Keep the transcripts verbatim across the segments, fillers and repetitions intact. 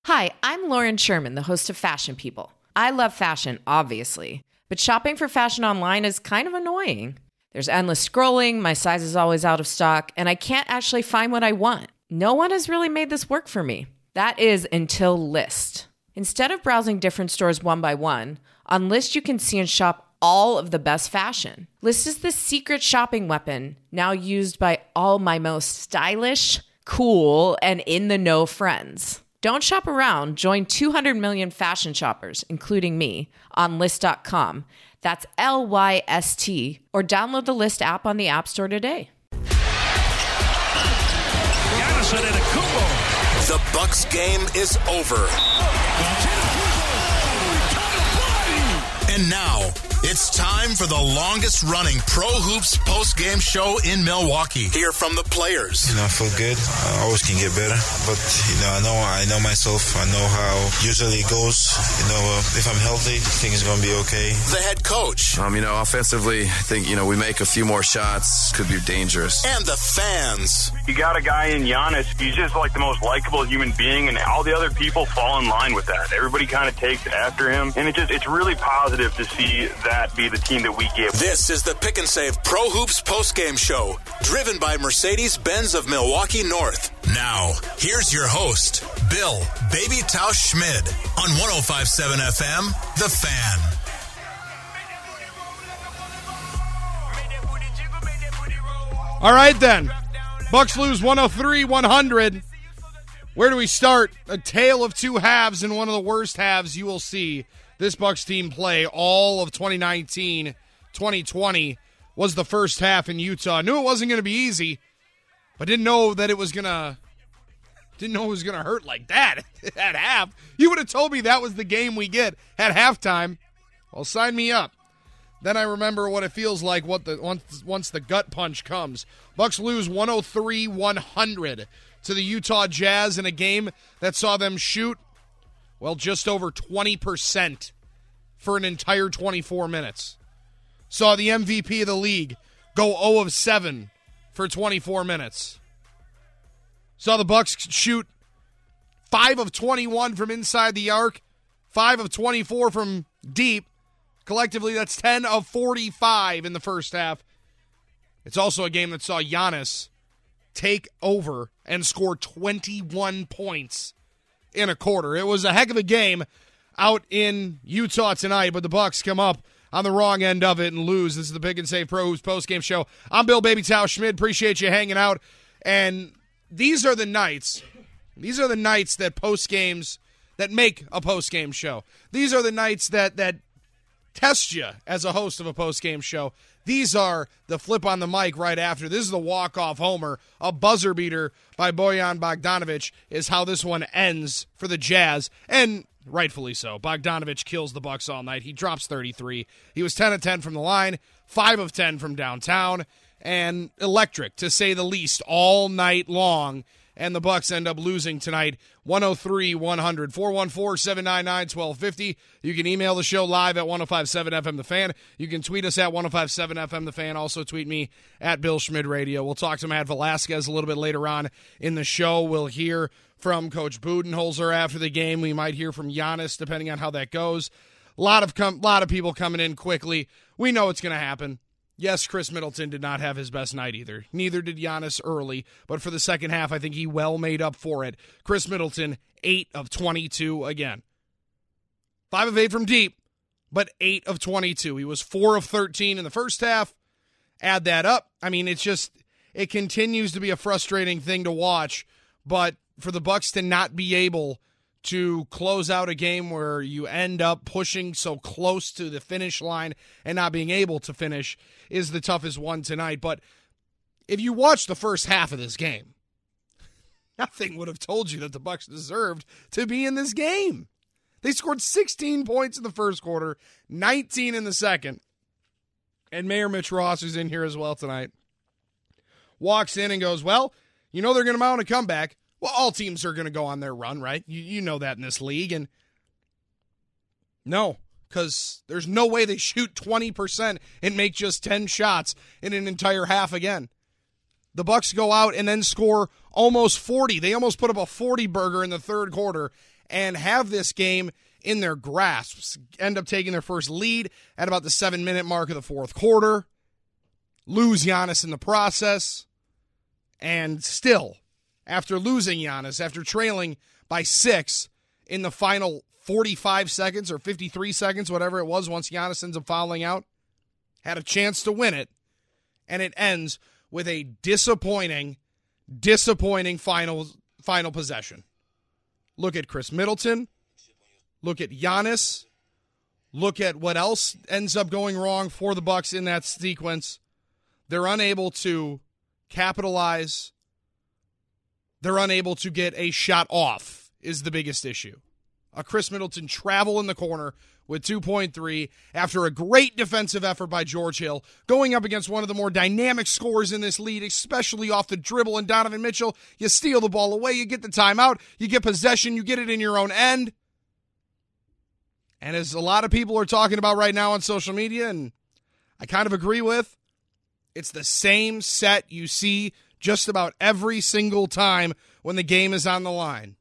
Hi, I'm Lauren Sherman, the host of Fashion People. I love fashion, obviously, but shopping for fashion online is kind of annoying. There's endless scrolling, my size is always out of stock, and I can't actually find what I want. No one has really made this work for me. That is until Lyst. Instead of browsing different stores one by one, on Lyst you can see and shop all of the best fashion. Lyst is the secret shopping weapon, now used by all my most stylish, cool, and in-the-know friends. Don't shop around. Join two hundred million fashion shoppers, including me, on Lyst dot com. That's L Y S T. Or download the Lyst app on the App Store today. The Bucks game is over. And now, it's time for the longest-running Pro Hoops post-game show in Milwaukee. Hear from the players. You know, I feel good. I always can get better. But, you know, I know I know myself. I know how usually it goes. You know, uh, if I'm healthy, I think it's going to be okay. The head coach. Um, you know, offensively, I think, you know, we make a few more shots. Could be dangerous. And the fans. You got a guy in Giannis. He's just like the most likable human being, and all the other people fall in line with that. Everybody kind of takes after him. And it just it's really positive to see that be the team that we give. This is the Pick and Save Pro Hoops postgame show, driven by Mercedes-Benz of Milwaukee North. Now, here's your host, Bill Baby Tausch Schmid, on one oh five point seven F M, The Fan. All right, then. Bucks lose one oh three one hundred. Where do we start? A tale of two halves, and one of the worst halves you will see this Bucks team play all of twenty nineteen twenty twenty was the first half in Utah. Knew it wasn't going to be easy, but didn't know that it was going to didn't know it was going to hurt like that at half. You would have told me that was the game we get at halftime. Well, sign me up. Then I remember what it feels like what the once once the gut punch comes. Bucks lose one oh three one hundred to the Utah Jazz in a game that saw them shoot well, just over twenty percent for an entire twenty-four minutes. Saw the M V P of the league go zero of seven for twenty-four minutes. Saw the Bucks shoot five of twenty-one from inside the arc, five of twenty-four from deep. Collectively, that's ten of forty-five in the first half. It's also a game that saw Giannis take over and score twenty-one points in a quarter. It was a heck of a game out in Utah tonight, but the Bucks come up on the wrong end of it and lose. This is the Pick and Save Pro Hoops postgame show. I'm Bill Baby Tausch Schmid. Appreciate you hanging out. And these are the nights, these are the nights that postgames, that make a postgame show. These are the nights that that test you as a host of a postgame show. These are the flip on the mic right after. This is the walk-off homer. A buzzer beater by Bojan Bogdanovic is how this one ends for the Jazz. And rightfully so. Bogdanovic kills the Bucks all night. He drops thirty-three. He was ten of ten from the line, five of ten from downtown, and electric, to say the least, all night long. And the Bucks end up losing tonight, one oh three one hundred. four one four, seven nine nine, one two five zero. You can email the show live at one oh five point seven F M The Fan. You can tweet us at one oh five point seven F M The Fan. Also tweet me at Bill Schmid Radio. We'll talk to Matt Velasquez a little bit later on in the show. We'll hear from Coach Budenholzer after the game. We might hear from Giannis, depending on how that goes. A lot of com- lot of people coming in quickly. We know it's going to happen. Yes, Chris Middleton did not have his best night either. Neither did Giannis early, but for the second half, I think he well made up for it. Chris Middleton, eight of twenty-two again. five of eight from deep, but eight of twenty-two. He was four of thirteen in the first half. Add that up. I mean, it's just, it continues to be a frustrating thing to watch, but for the Bucks to not be able to close out a game where you end up pushing so close to the finish line and not being able to finish is the toughest one tonight. But if you watch the first half of this game, nothing would have told you that the Bucks deserved to be in this game. They scored sixteen points in the first quarter, nineteen in the second. And Mayor Mitch Ross, who's in here as well tonight, walks in and goes, well, you know they're going to mount a comeback. Well, all teams are going to go on their run, right? You, you know that in this league. And no, because there's no way they shoot twenty percent and make just ten shots in an entire half again. The Bucks go out and then score almost forty. They almost put up a forty burger in the third quarter and have this game in their grasps. End up taking their first lead at about the seven-minute mark of the fourth quarter. Lose Giannis in the process. And still, after losing Giannis, after trailing by six in the final forty-five seconds or fifty-three seconds, whatever it was, once Giannis ends up fouling out, had a chance to win it, and it ends with a disappointing, disappointing final, final possession. Look at Chris Middleton. Look at Giannis. Look at what else ends up going wrong for the Bucks in that sequence. They're unable to capitalize. They're unable to get a shot off is the biggest issue. A Chris Middleton travel in the corner with two point three after a great defensive effort by George Hill, going up against one of the more dynamic scorers in this league, especially off the dribble, and Donovan Mitchell. You steal the ball away, you get the timeout, you get possession, you get it in your own end. And as a lot of people are talking about right now on social media, and I kind of agree with, it's the same set you see just about every single time when the game is on the line.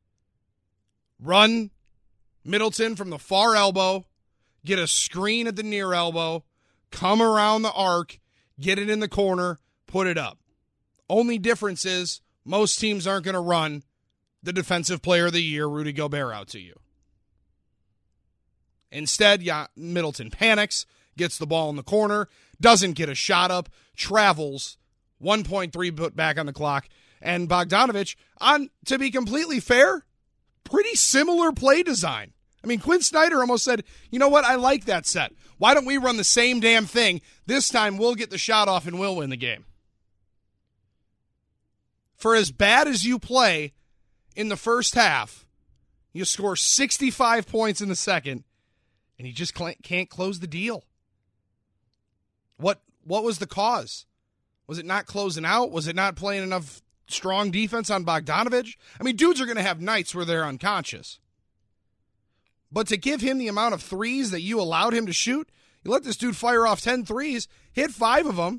Run Middleton from the far elbow, get a screen at the near elbow, come around the arc, get it in the corner, put it up. Only difference is most teams aren't going to run the defensive player of the year, Rudy Gobert, out to you. Instead, yeah, Middleton panics, gets the ball in the corner, doesn't get a shot up, travels, one point three put back on the clock, and Bogdanovich, on to be completely fair, pretty similar play design. I mean, Quinn Snyder almost said, you know what, I like that set. Why don't we run the same damn thing? This time we'll get the shot off and we'll win the game. For as bad as you play in the first half, you score sixty-five points in the second, and you just can't close the deal. What what was the cause? Was it not closing out? Was it not playing enough strong defense on Bogdanovich? I mean, dudes are going to have nights where they're unconscious. But to give him the amount of threes that you allowed him to shoot, you let this dude fire off ten threes, hit five of them.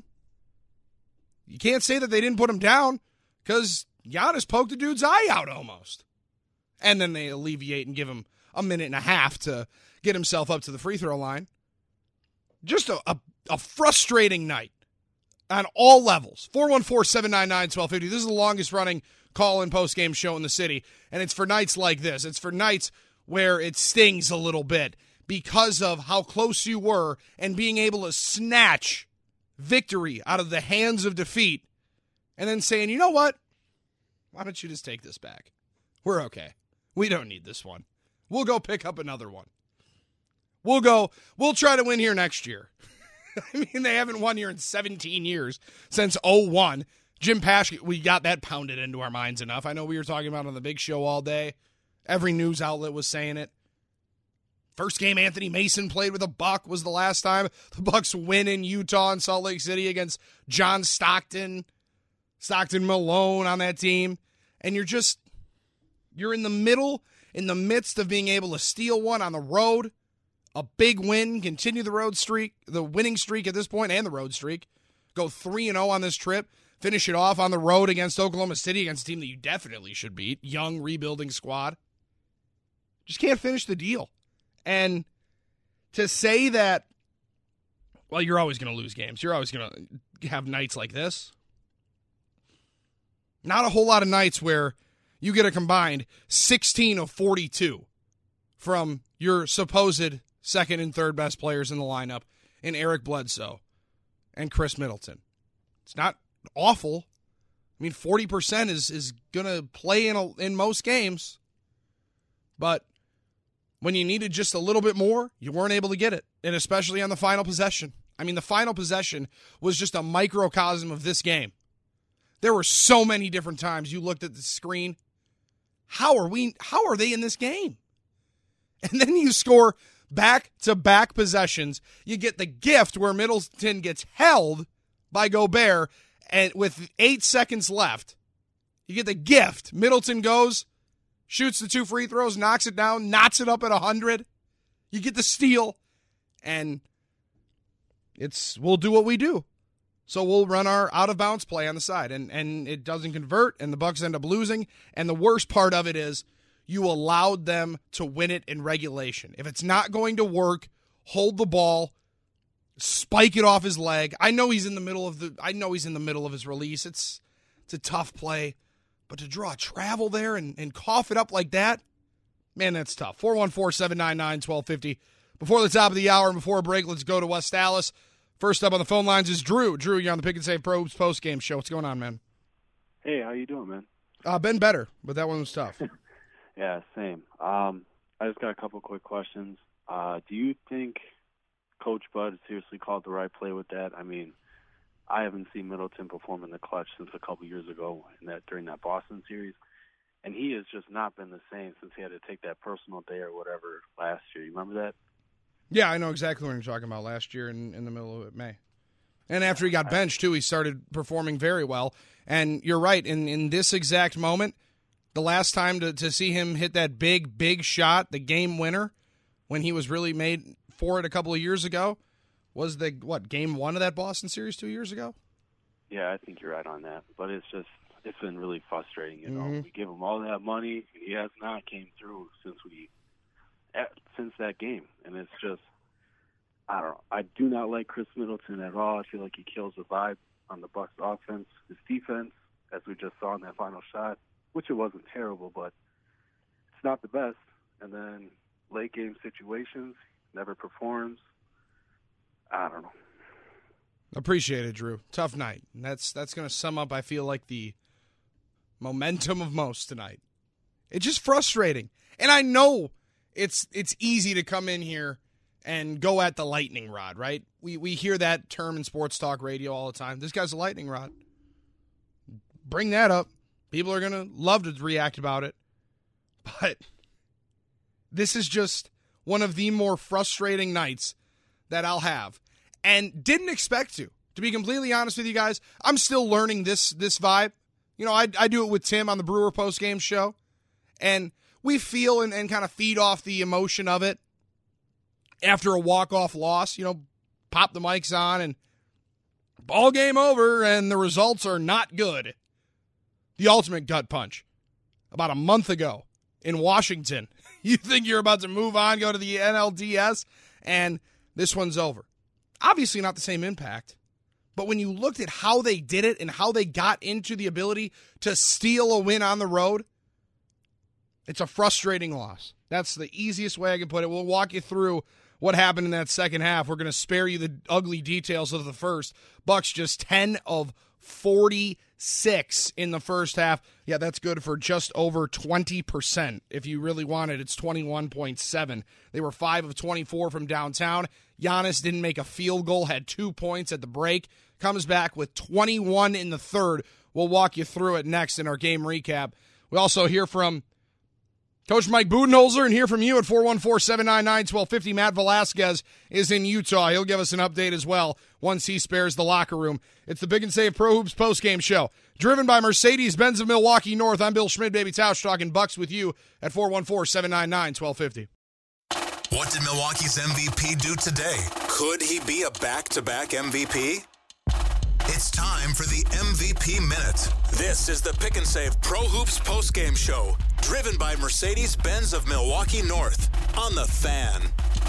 You can't say that they didn't put him down because Giannis poked the dude's eye out almost. And then they alleviate and give him a minute and a half to get himself up to the free throw line. Just a, a, a frustrating night on all levels. four one four, seven nine nine, one two five zero. This is the longest running call-in post-game show in the city. And it's for nights like this. It's for nights where it stings a little bit because of how close you were and being able to snatch victory out of the hands of defeat and then saying, you know what? Why don't you just take this back? We're okay. We don't need this one. We'll go pick up another one. We'll go, we'll try to win here next year. I mean, they haven't won here in seventeen years since oh one. Jim Pasch, we got that pounded into our minds enough. I know we were talking about it on the big show all day. Every news outlet was saying it. First game Anthony Mason played with a Buck was the last time. The Bucks win in Utah and Salt Lake City against John Stockton, Stockton Malone on that team. And you're just, you're in the middle, in the midst of being able to steal one on the road. A big win, continue the road streak, the winning streak at this point and the road streak. Go three and oh on this trip. Finish it off on the road against Oklahoma City, against a team that you definitely should beat. Young, rebuilding squad. Just can't finish the deal. And to say that, well, you're always going to lose games. You're always going to have nights like this. Not a whole lot of nights where you get a combined sixteen of forty-two from your supposed second and third best players in the lineup in Eric Bledsoe and Chris Middleton. It's not awful. I mean, forty percent is, is going to play in a, in most games. But when you needed just a little bit more, you weren't able to get it, and especially on the final possession. I mean, the final possession was just a microcosm of this game. There were so many different times you looked at the screen. How are we? How are they in this game? And then you score back-to-back possessions. You get the gift where Middleton gets held by Gobert, and with eight seconds left, you get the gift. Middleton goes, shoots the two free throws, knocks it down, knots it up at one hundred. You get the steal, and it's we'll do what we do. So we'll run our out-of-bounds play on the side, and, and it doesn't convert, and the Bucks end up losing. And the worst part of it is you allowed them to win it in regulation. If it's not going to work, hold the ball, spike it off his leg. I know he's in the middle of the I know he's in the middle of his release. It's it's a tough play. But to draw travel there and, and cough it up like that, man, that's tough. four one four, seven nine nine, one two five zero. Before the top of the hour and before a break, let's go to West Allis. First up on the phone lines is Drew. Drew, you're on the Pick and Save Pro Hoops postgame show. What's going on, man? Hey, how you doing, man? Uh, been better, but that one was tough. Yeah, same. Um, I just got a couple quick questions. Uh, do you think Coach Bud seriously called the right play with that? I mean, I haven't seen Middleton perform in the clutch since a couple years ago in that during that Boston series, and he has just not been the same since he had to take that personal day or whatever last year. You remember that? Yeah, I know exactly what you're talking about last year in, in the middle of May. And after he got benched, too, he started performing very well. And you're right, in, in this exact moment, the last time to, to see him hit that big, big shot, the game winner, when he was really made for it a couple of years ago, was the, what, game one of that Boston series two years ago? Yeah, I think you're right on that. But it's just, it's been really frustrating, you know. Mm-hmm. We give him all that money, and he has not came through since we, since that game. And it's just, I don't know. I do not like Chris Middleton at all. I feel like he kills the vibe on the Bucks offense. His defense, as we just saw in that final shot, which it wasn't terrible, but it's not the best. And then late game situations, never performs. I don't know. Appreciate it, Drew. Tough night. And that's that's going to sum up, I feel like, the momentum of most tonight. It's just frustrating. And I know it's it's easy to come in here and go at the lightning rod, right? We we hear that term in sports talk radio all the time. This guy's a lightning rod. Bring that up. People are going to love to react about it. But this is just one of the more frustrating nights that I'll have. And didn't expect to. To be completely honest with you guys, I'm still learning this this vibe. You know, I, I do it with Tim on the Brewer postgame show. And we feel and, and kind of feed off the emotion of it. After a walk-off loss, you know, pop the mics on and ball game over and the results are not good. The ultimate gut punch. About a month ago in Washington. You think you're about to move on, go to the N L D S, and this one's over. Obviously not the same impact, but when you looked at how they did it and how they got into the ability to steal a win on the road, it's a frustrating loss. That's the easiest way I can put it. We'll walk you through what happened in that second half. We're going to spare you the ugly details of the first. Bucks just ten of forty-six in the first half. Yeah, that's good for just over twenty percent. If you really want it, it's twenty-one point seven. They were five of twenty-four from downtown. Giannis didn't make a field goal, had two points at the break. Comes back with twenty-one in the third. We'll walk you through it next in our game recap. We also hear from Coach Mike Budenholzer and hear from you at four one four, seven nine nine, one two five zero. Matt Velasquez is in Utah. He'll give us an update as well once he spares the locker room. It's the Big and Save Pro Hoops postgame show. Driven by Mercedes-Benz of Milwaukee North. I'm Bill Schmid, Baby Tausch, talking Bucks with you at four one four, seven nine nine, one two five zero. What did Milwaukee's M V P do today? Could he be a back-to-back M V P? It's time for the M V P Minute. This is the Pick and Save Pro Hoops postgame show, driven by Mercedes-Benz of Milwaukee North on The Fan.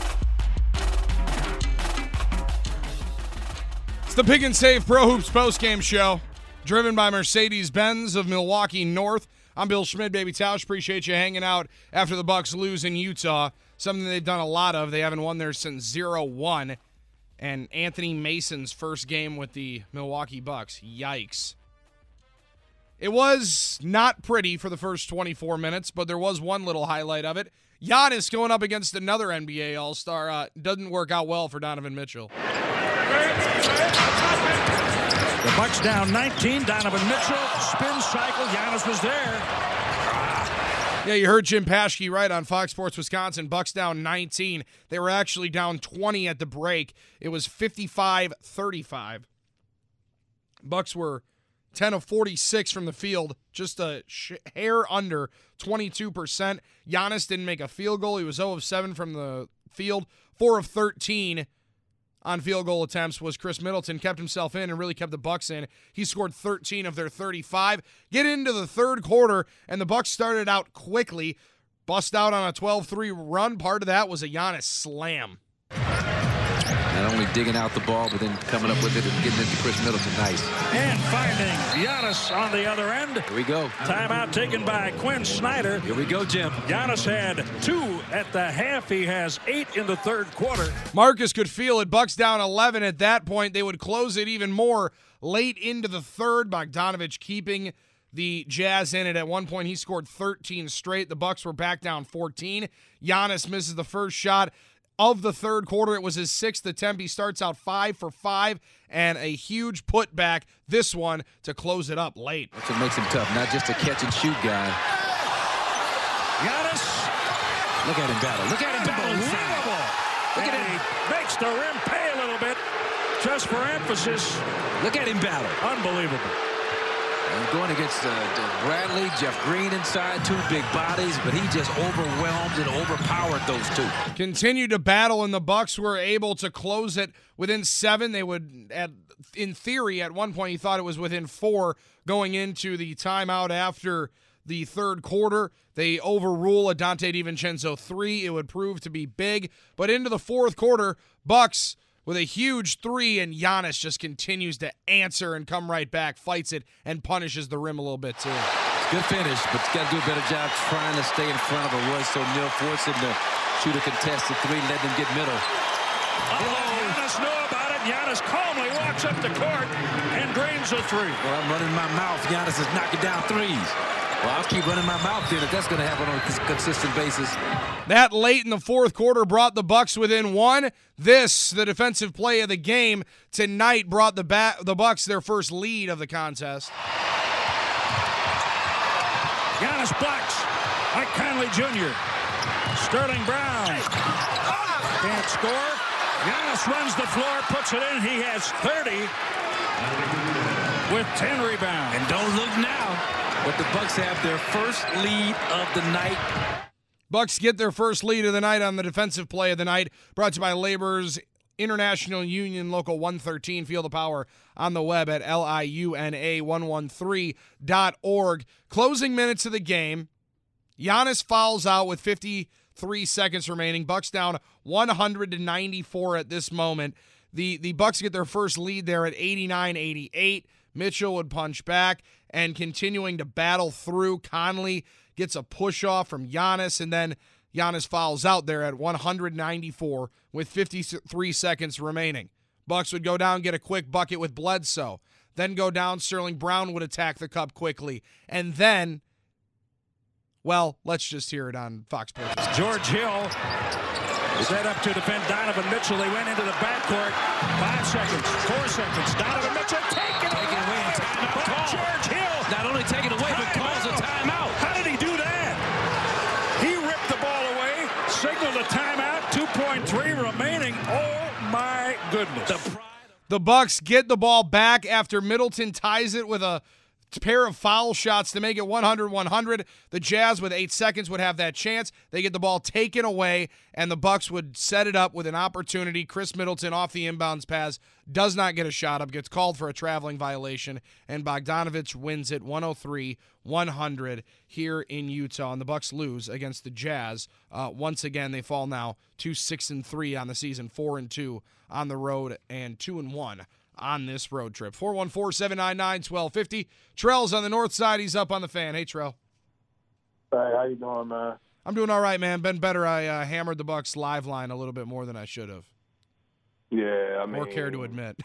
It's the Pick and Save Pro Hoops postgame show, driven by Mercedes-Benz of Milwaukee North. I'm Bill Schmid, Baby Tausch. Appreciate you hanging out after the Bucks lose in Utah. Something they've done a lot of. They haven't won there since oh one. And Anthony Mason's first game with the Milwaukee Bucks. Yikes. It was not pretty for the first twenty-four minutes, but there was one little highlight of it. Giannis going up against another N B A All-Star. Uh, doesn't work out well for Donovan Mitchell. The Bucks down nineteen. Donovan Mitchell, spin cycle. Giannis was there. Yeah, you heard Jim Paschke right on Fox Sports Wisconsin. Bucks down nineteen. They were actually down twenty at the break. It was fifty-five thirty-five. Bucks were ten of forty-six from the field, just a sh- hair under twenty-two percent. Giannis didn't make a field goal. He was zero of seven from the field. four of thirteen on field goal attempts was Chris Middleton. Kept himself in and really kept the Bucks in. He scored thirteen of their thirty-five. Get into the third quarter, and the Bucks started out quickly. bust out on a twelve three run. Part of that was a Giannis slam. Not only digging out the ball, but then coming up with it and getting it to Chris Middleton. Nice. And finding Giannis on the other end. Here we go. Timeout taken by Quinn Snyder. Here we go, Jim. Giannis had two at the half. He has eight in the third quarter. Marcus could feel it. Bucks down eleven at that point. They would close it even more late into the third. Bogdanovich keeping the Jazz in it. At one point, he scored thirteen straight. The Bucks were back down fourteen. Giannis misses the first shot of the third quarter. It was his sixth attempt. He starts out five for five and a huge putback, this one, to close it up late. That's what makes him tough, not just a catch-and-shoot guy. Giannis. Look at him battle. Look at him battle. Look at him. He makes the rim pay a little bit just for emphasis. Look at him battle. Unbelievable. And going against uh, Bradley, Jeff Green inside, two big bodies, but he just overwhelmed and overpowered those two. Continued to battle, and the Bucks were able to close it within seven. They would, at, in theory, at one point, he thought it was within four going into the timeout after the third quarter. They overrule a Dante DiVincenzo three. It would prove to be big, but into the fourth quarter, Bucks with a huge three, and Giannis just continues to answer and come right back, fights it, and punishes the rim a little bit, too. Good finish, but you got to do a better job trying to stay in front of a Royce O'Neal, force him to shoot a contested three, let him get middle. Oh, Giannis knew about it. Giannis calmly walks up the court and drains a three. Well, I'm running my mouth. Giannis is knocking down threes. Well, I'll keep running my mouth then if that's going to happen on a consistent basis. That late in the fourth quarter brought the Bucks within one. This, the defensive play of the game tonight, brought the ba- the Bucks their first lead of the contest. Giannis blocks. Mike Conley Junior Sterling Brown can't score. Giannis runs the floor, puts it in. He has thirty with ten rebounds. And don't look now. But the Bucks have their first lead of the night. Bucks get their first lead of the night on the defensive play of the night, brought to you by Labor's International Union Local one thirteen. Feel the power on the web at L I U N A one thirteen dot org. Closing minutes of the game. Giannis fouls out with fifty-three seconds remaining. Bucks down one hundred to ninety-four at this moment. The, the Bucks get their first lead there at eighty-nine eighty-eight. Mitchell would punch back, and continuing to battle through, Conley gets a push-off from Giannis, and then Giannis fouls out there at one hundred ninety-four with fifty-three seconds remaining. Bucks would go down, get a quick bucket with Bledsoe, then go down, Sterling Brown would attack the cup quickly, and then, well, let's just hear it on Fox Sports. George Hill set up to defend Donovan Mitchell. They went into the backcourt. Five seconds, four seconds. Donovan Mitchell taken away. Taken away and timeout call. George Hill. Not only taken away, but calls a timeout. How did he do that? He ripped the ball away, signaled a timeout, two point three remaining. Oh, my goodness. The, the Bucks get the ball back after Middleton ties it with a pair of foul shots to make it one hundred one hundred. The Jazz with eight seconds would have that chance. They get the ball taken away, and the Bucks would set it up with an opportunity. Chris Middleton off the inbounds pass does not get a shot up, gets called for a traveling violation, and Bogdanovich wins it one oh three one hundred here in Utah. And the Bucks lose against the Jazz. Uh, once again, they fall now to six and three on the season, four and two on the road, and two and one on this road trip. four one four, seven nine nine, one two five zero. Trell's on the north side. He's up on the fan. Hey, Trell. Hey, how you doing, man? I'm doing all right, man. Been better. I uh, hammered the Bucks live line a little bit more than I should have. Yeah, I mean. More care to admit.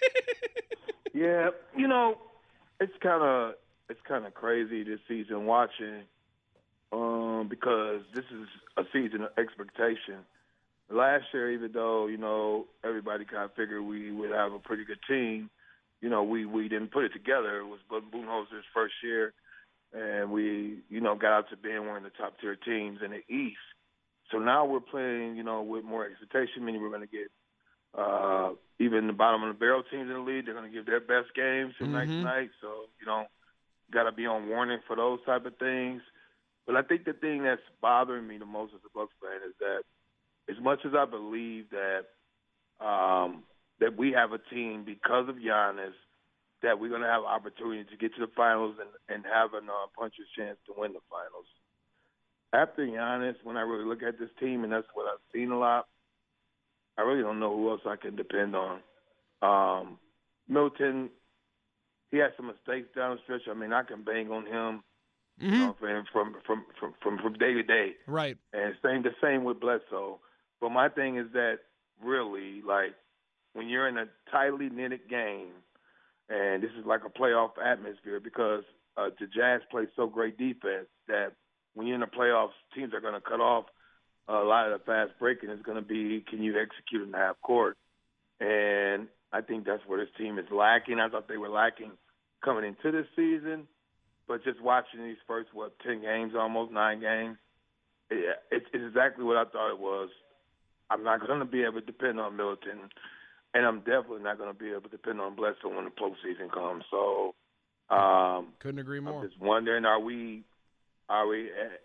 Yeah, you know, it's kind of it's kind of crazy this season watching um, because this is a season of expectation. Last year, even though, you know, everybody kind of figured we would have a pretty good team, you know, we, we didn't put it together. It was Budenholzer's first year, and we, you know, got out to being one of the top-tier teams in the East. So now we're playing, you know, with more expectation, meaning we're going to get uh, even the bottom of the barrel teams in the league. They're going to give their best games from night to night. So, you know, got to be on warning for those type of things. But I think the thing that's bothering me the most as a Bucks fan is that as much as I believe that um, that we have a team because of Giannis, that we're going to have an opportunity to get to the finals and, and have a uh, puncher's chance to win the finals. after Giannis, when I really look at this team, and that's what I've seen a lot, I really don't know who else I can depend on. Um, Middleton, he had some mistakes down the stretch. I mean, I can bang on him Mm-hmm. you know, from, from, from, from, from, from day to day. Right. And same the same with Bledsoe. But my thing is that really, like, when you're in a tightly knitted game, and this is like a playoff atmosphere because uh, the Jazz play so great defense that when you're in the playoffs, teams are going to cut off a lot of the fast breaking. Is going to be, can you execute in the half court? And I think that's where this team is lacking. I thought they were lacking coming into this season. But just watching these first, what, ten games, almost nine games, it, it's exactly what I thought it was. I'm not going to be able to depend on Middleton, and I'm definitely not going to be able to depend on Bledsoe when the postseason comes. So, um, couldn't agree more. I'm just wondering, are we, are we,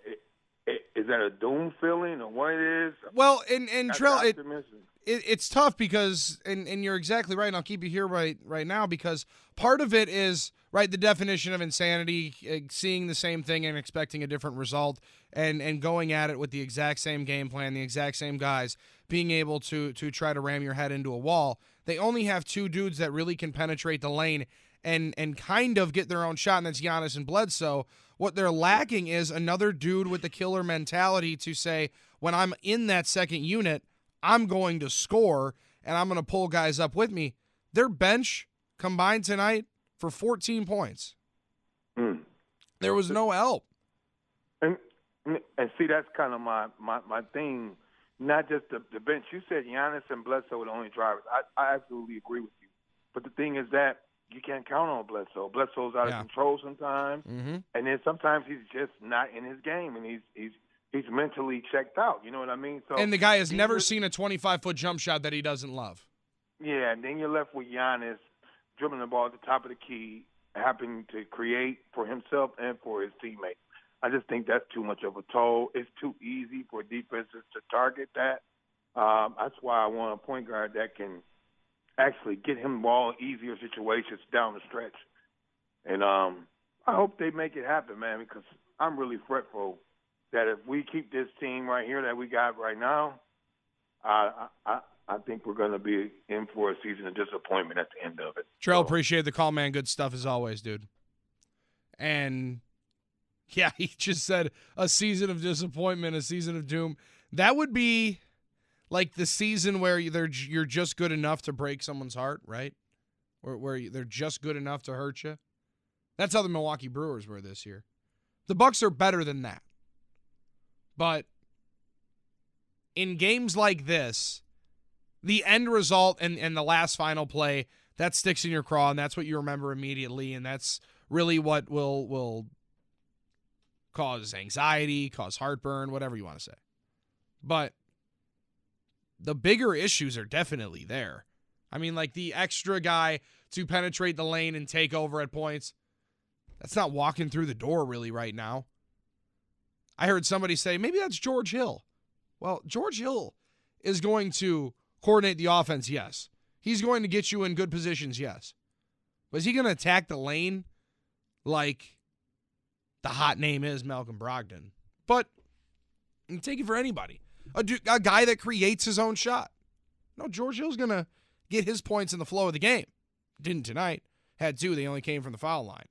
is that a doom feeling or what it is? Well, and and Trell, it, optimism. it it's tough because, and and you're exactly right. And I'll keep you here right right now because part of it is. Right, the definition of insanity, uh, seeing the same thing and expecting a different result, and and going at it with the exact same game plan, the exact same guys, being able to to try to ram your head into a wall. They only have two dudes that really can penetrate the lane and and kind of get their own shot, and that's Giannis and Bledsoe. What they're lacking is another dude with the killer mentality to say, when I'm in that second unit, I'm going to score, and I'm going to pull guys up with me. Their bench combined tonight for fourteen points. Mm. There was no help. And and see, that's kind of my, my, my thing, not just the, the bench. You said Giannis and Bledsoe were the only drivers. I, I absolutely agree with you. But the thing is that you can't count on Bledsoe. Bledsoe's out yeah. of control sometimes, mm-hmm. and then sometimes he's just not in his game, and he's he's he's mentally checked out. You know what I mean? So and the guy has never just, seen a twenty-five foot jump shot that he doesn't love. Yeah, and then you're left with Giannis dribbling the ball at the top of the key, happening to create for himself and for his teammates. I just think that's too much of a toll. It's too easy for defenses to target that. Um, that's why I want a point guard that can actually get him ball in easier situations down the stretch. And um, I hope they make it happen, man, because I'm really fretful that if we keep this team right here that we got right now, I, I, I think we're going to be in for a season of disappointment at the end of it. Trell, so. Appreciate the call, man. Good stuff as always, dude. And, yeah, he just said a season of disappointment, a season of doom. That would be like the season where you're, you're just good enough to break someone's heart, right? Or where they're just good enough to hurt you. That's how the Milwaukee Brewers were this year. The Bucks are better than that. But in games like this, the end result and, and the last final play, that sticks in your craw, and that's what you remember immediately, and that's really what will will cause anxiety, cause heartburn, whatever you want to say. But the bigger issues are definitely there. I mean, like the extra guy to penetrate the lane and take over at points, that's not walking through the door really right now. I heard somebody say, maybe that's George Hill. Well, George Hill is going to coordinate the offense, yes. He's going to get you in good positions, yes. But is he going to attack the lane like the hot name is Malcolm Brogdon? But you can take it for anybody. A, a guy that creates his own shot. No, George Hill's going to get his points in the flow of the game. Didn't tonight. Had two. They only came from the foul line.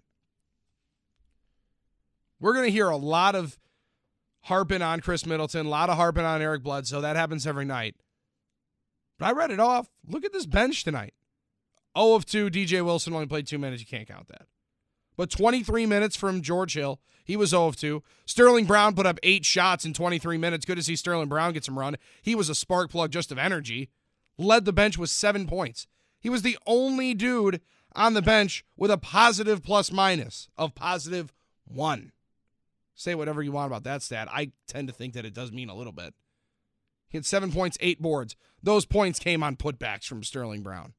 We're going to hear a lot of harping on Chris Middleton, a lot of harping on Eric Bledsoe. That happens every night. But I read it off. Look at this bench tonight. oh of two. D J Wilson only played two minutes. You can't count that. But twenty-three minutes from George Hill. He was oh of two. Sterling Brown put up eight shots in twenty-three minutes. Good to see Sterling Brown get some run. He was a spark plug just of energy. Led the bench with seven points. He was the only dude on the bench with a positive plus minus of positive one. Say whatever you want about that stat. I tend to think that it does mean a little bit. He had seven points, eight boards. Those points came on putbacks from Sterling Brown.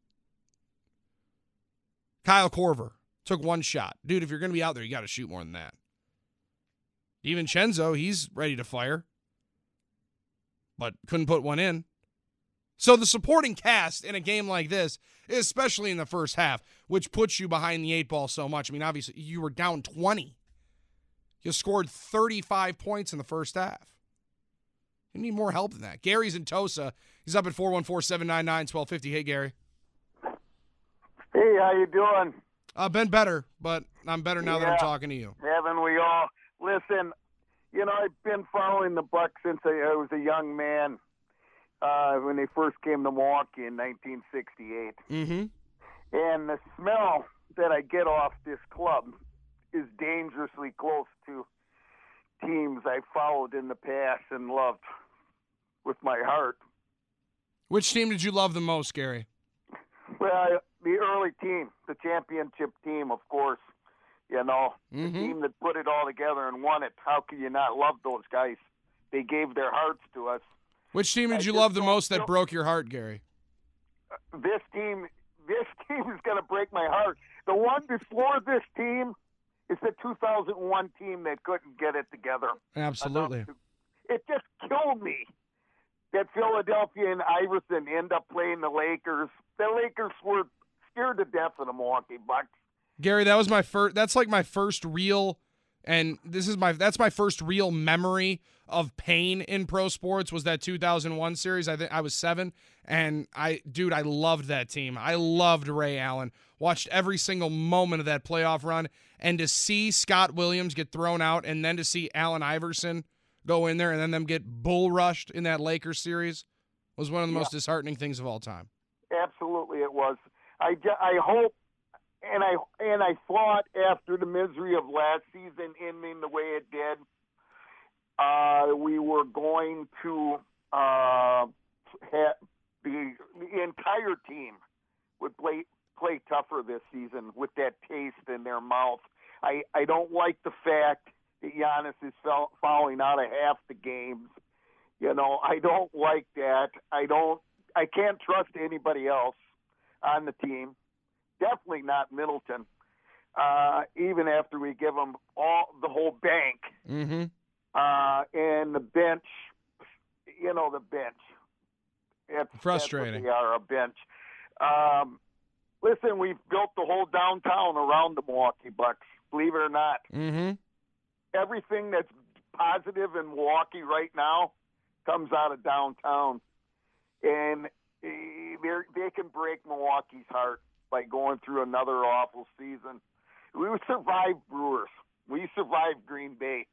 Kyle Korver took one shot. Dude, if you're going to be out there, you got to shoot more than that. DiVincenzo, he's ready to fire, but couldn't put one in. So the supporting cast in a game like this, especially in the first half, which puts you behind the eight ball so much. I mean, obviously, you were down twenty. You scored thirty-five points in the first half. You need more help than that. Gary's in Tosa. He's up at four one four, seven nine nine, one two five zero. Hey, Gary. Hey, how you doing? I've uh, been better, but I'm better now yeah, that I'm talking to you. Haven't we all? Listen, you know, I've been following the Bucks since I, I was a young man uh, when they first came to Milwaukee in nineteen sixty-eight. Mm-hmm. And the smell that I get off this club is dangerously close to teams I followed in the past and loved with my heart. Which team did you love the most, Gary? Well, the early team, the championship team, of course. You know, mm-hmm. the team that put it all together and won it. How could you not love those guys? They gave their hearts to us. Which team did I you love the most feel, that broke your heart, Gary? This team, this team is going to break my heart. The one before this team is the two thousand one team that couldn't get it together. Absolutely. It just killed me that Philadelphia and Iverson end up playing the Lakers. The Lakers were scared to death of the Milwaukee Bucks. Gary, that was my first. That's like my first real, and this is my. That's my first real memory of pain in pro sports. Was that two thousand one series? I think I was seven, and I, dude, I loved that team. I loved Ray Allen. Watched every single moment of that playoff run, and to see Scott Williams get thrown out, and then to see Allen Iverson go in there, and then them get bull rushed in that Lakers series, was one of the most yeah. disheartening things of all time. Absolutely, it was. I, I hope. And I and I thought after the misery of last season ending the way it did, uh, we were going to uh, have the, the entire team would play play tougher this season with that taste in their mouth. I, I don't like the fact that Giannis is fouling out of half the games. You know, I don't like that. I don't. I can't trust anybody else on the team. Definitely not Middleton, uh, even after we give them all the whole bank. Mm-hmm. Uh, and the bench, you know, the bench. It's, frustrating. That's what they are, a bench. Um, listen, we've built the whole downtown around the Milwaukee Bucks, believe it or not. Mm-hmm. Everything that's positive in Milwaukee right now comes out of downtown. And they can break Milwaukee's heart by going through another awful season. We survived Brewers. We survived Green Bay.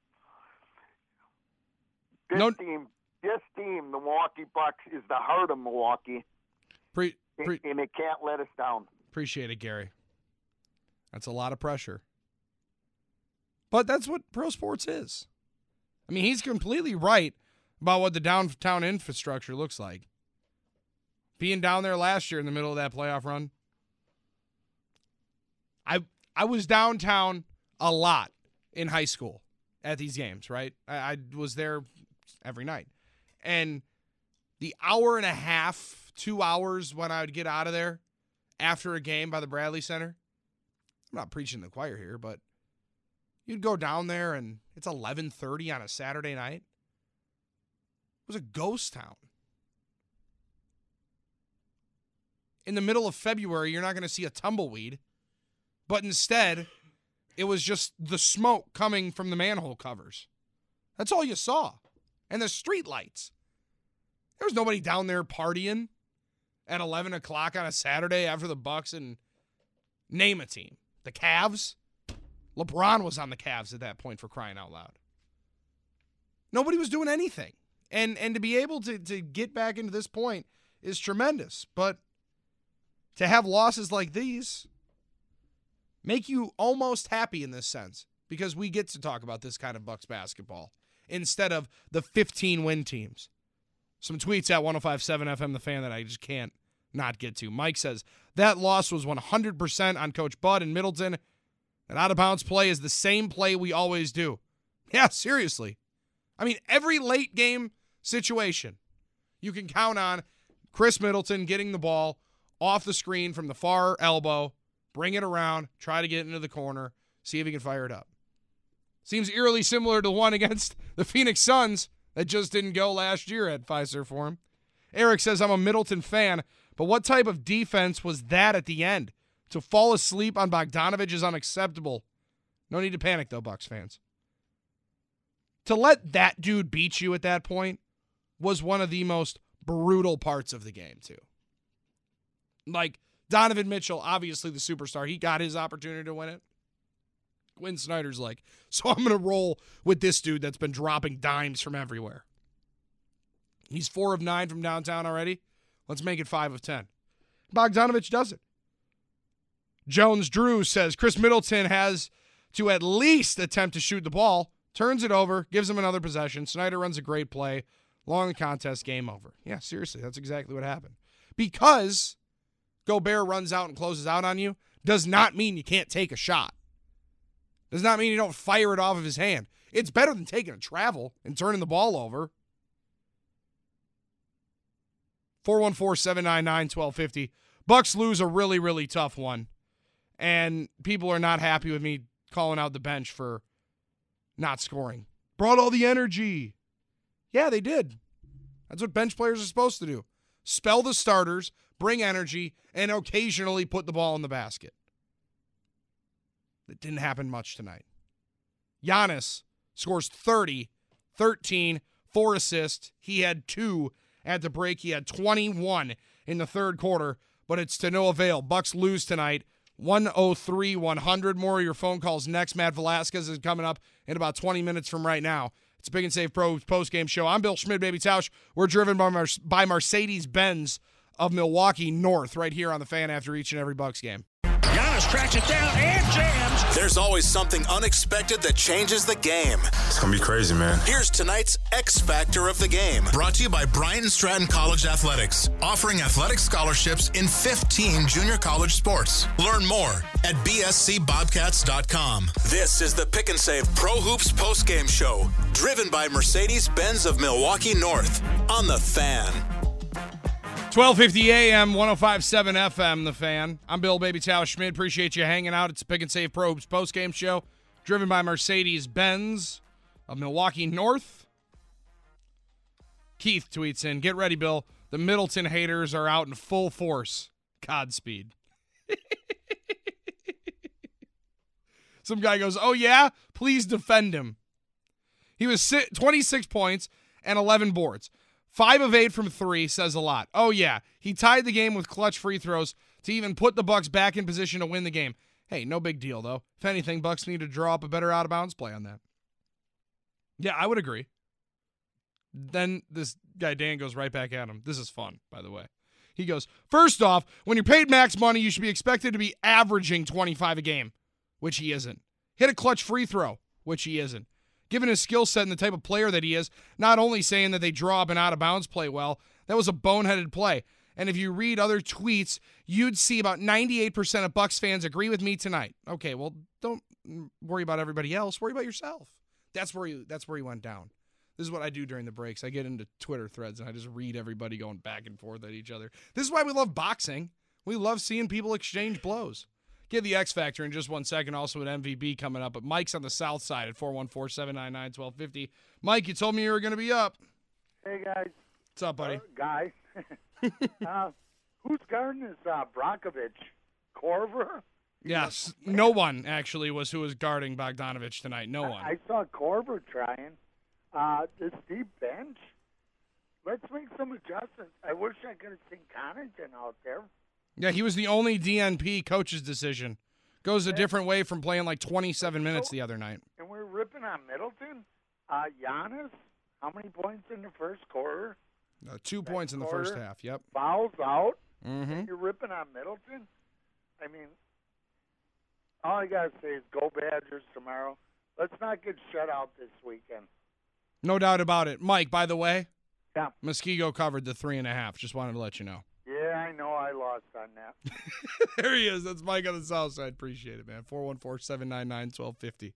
This no. team, this team, the Milwaukee Bucks, is the heart of Milwaukee, pre, pre, and it can't let us down. Appreciate it, Gary. That's a lot of pressure. But that's what pro sports is. I mean, he's completely right about what the downtown infrastructure looks like. Being down there last year in the middle of that playoff run, I I was downtown a lot in high school at these games, right? I, I was there every night. And the hour and a half, two hours when I would get out of there after a game by the Bradley Center, I'm not preaching the choir here, but you'd go down there and it's eleven thirty on a Saturday night. It was a ghost town. In the middle of February, you're not going to see a tumbleweed. But instead, it was just the smoke coming from the manhole covers. That's all you saw. And the street lights. There was nobody down there partying at eleven o'clock on a Saturday after the Bucks and name a team. The Cavs. LeBron was on the Cavs at that point, for crying out loud. Nobody was doing anything. And and to be able to, to get back into this point is tremendous. But to have losses like these make you almost happy in this sense, because we get to talk about this kind of Bucks basketball instead of the fifteen-win teams. Some tweets at one oh five point seven F M, The Fan, that I just can't not get to. Mike says, that loss was one hundred percent on Coach Bud and Middleton. That out-of-bounds play is the same play we always do. Yeah, seriously. I mean, every late game situation, you can count on Chris Middleton getting the ball off the screen from the far elbow, bring it around, try to get into the corner, see if he can fire it up. Seems eerily similar to the one against the Phoenix Suns that just didn't go last year at Fiserv Forum. Eric says, I'm a Middleton fan, but what type of defense was that at the end? To fall asleep on Bogdanovich is unacceptable. No need to panic, though, Bucks fans. To let that dude beat you at that point was one of the most brutal parts of the game, too. Like, Donovan Mitchell, obviously the superstar, he got his opportunity to win it. Quinn Snyder's like, so I'm going to roll with this dude that's been dropping dimes from everywhere. He's four of nine from downtown already. Let's make it five of ten. Bogdanovich does it. Jones Drew says Chris Middleton has to at least attempt to shoot the ball, turns it over, gives him another possession. Snyder runs a great play. Long contest, game over. Yeah, seriously, that's exactly what happened. Because Gobert runs out and closes out on you does not mean you can't take a shot. Does not mean you don't fire it off of his hand. It's better than taking a travel and turning the ball over. four one four, seven nine nine, one two five zero. Bucks lose a really, really tough one. And people are not happy with me calling out the bench for not scoring. Brought all the energy. Yeah, they did. That's what bench players are supposed to do. Spell the starters, bring energy, and occasionally put the ball in the basket. That didn't happen much tonight. Giannis scores thirty, thirteen, four assists. He had two at the break. He had twenty-one in the third quarter, but it's to no avail. Bucks lose tonight, one oh three one hundred. More of your phone calls next. Matt Velasquez is coming up in about twenty minutes from right now. It's a Big and Save Pro post-game show. I'm Bill Schmid, Baby Tausch. We're driven by, Mer- by Mercedes-Benz of Milwaukee North right here on the Fan after each and every Bucks game. Giannis tracks it down and jams. There's always something unexpected that changes the game. It's going to be crazy, man. Here's tonight's X Factor of the game. Brought to you by Bryant and Stratton College Athletics. Offering athletic scholarships in fifteen junior college sports. Learn more at b s c bobcats dot com. This is the Pick and Save Pro Hoops postgame show. Driven by Mercedes-Benz of Milwaukee North. On the Fan. twelve fifty a.m., one oh five point seven F M, The Fan. I'm Bill Baby Tausch Schmid. Appreciate you hanging out. It's a Pick and Save Probes postgame show driven by Mercedes-Benz of Milwaukee North. Keith tweets in, get ready, Bill. The Middleton haters are out in full force. Godspeed. Some guy goes, oh, yeah? Please defend him. He was twenty-six points and eleven boards. Five of eight from three says a lot. Oh, yeah. He tied the game with clutch free throws to even put the Bucks back in position to win the game. Hey, no big deal, though. If anything, Bucks need to draw up a better out-of-bounds play on that. Yeah, I would agree. Then this guy, Dan, goes right back at him. This is fun, by the way. He goes, first off, when you're paid max money, you should be expected to be averaging twenty-five a game, which he isn't. Hit a clutch free throw, which he isn't. Given his skill set and the type of player that he is, not only saying that they draw up an out-of-bounds play well, that was a boneheaded play. And if you read other tweets, you'd see about ninety-eight percent of Bucks fans agree with me tonight. Okay, well, don't worry about everybody else. Worry about yourself. That's where you, that's where he went down. This is what I do during the breaks. I get into Twitter threads, and I just read everybody going back and forth at each other. This is why we love boxing. We love seeing people exchange blows. Get the X Factor in just one second. Also, an M V B coming up. But Mike's on the south side at four one four, seven nine nine, one two five zero. Mike, you told me you were going to be up. Hey, guys. What's up, buddy? Uh, guys. uh, who's guarding this uh, Brockovich? Korver? Yes. No one, actually, was who was guarding Bogdanovich tonight. No one. I, I saw Korver trying. Uh, this deep bench. Let's make some adjustments. I wish I could have seen Connaughton out there. Yeah, he was the only D N P coach's decision. Goes a different way from playing like twenty-seven minutes the other night. And we're ripping on Middleton. Uh, Giannis, how many points in the first quarter? Uh, two Second points in the first half, yep. Fouls out. Mm-hmm. And you're ripping on Middleton? I mean, all I got to say is go Badgers tomorrow. Let's not get shut out this weekend. No doubt about it. Mike, by the way, yeah. Muskego covered the three and a half. Just wanted to let you know. Yeah, I know I lost on that. There he is. That's Mike on the south side. Appreciate it, man. four one four, seven nine nine, one two five zero.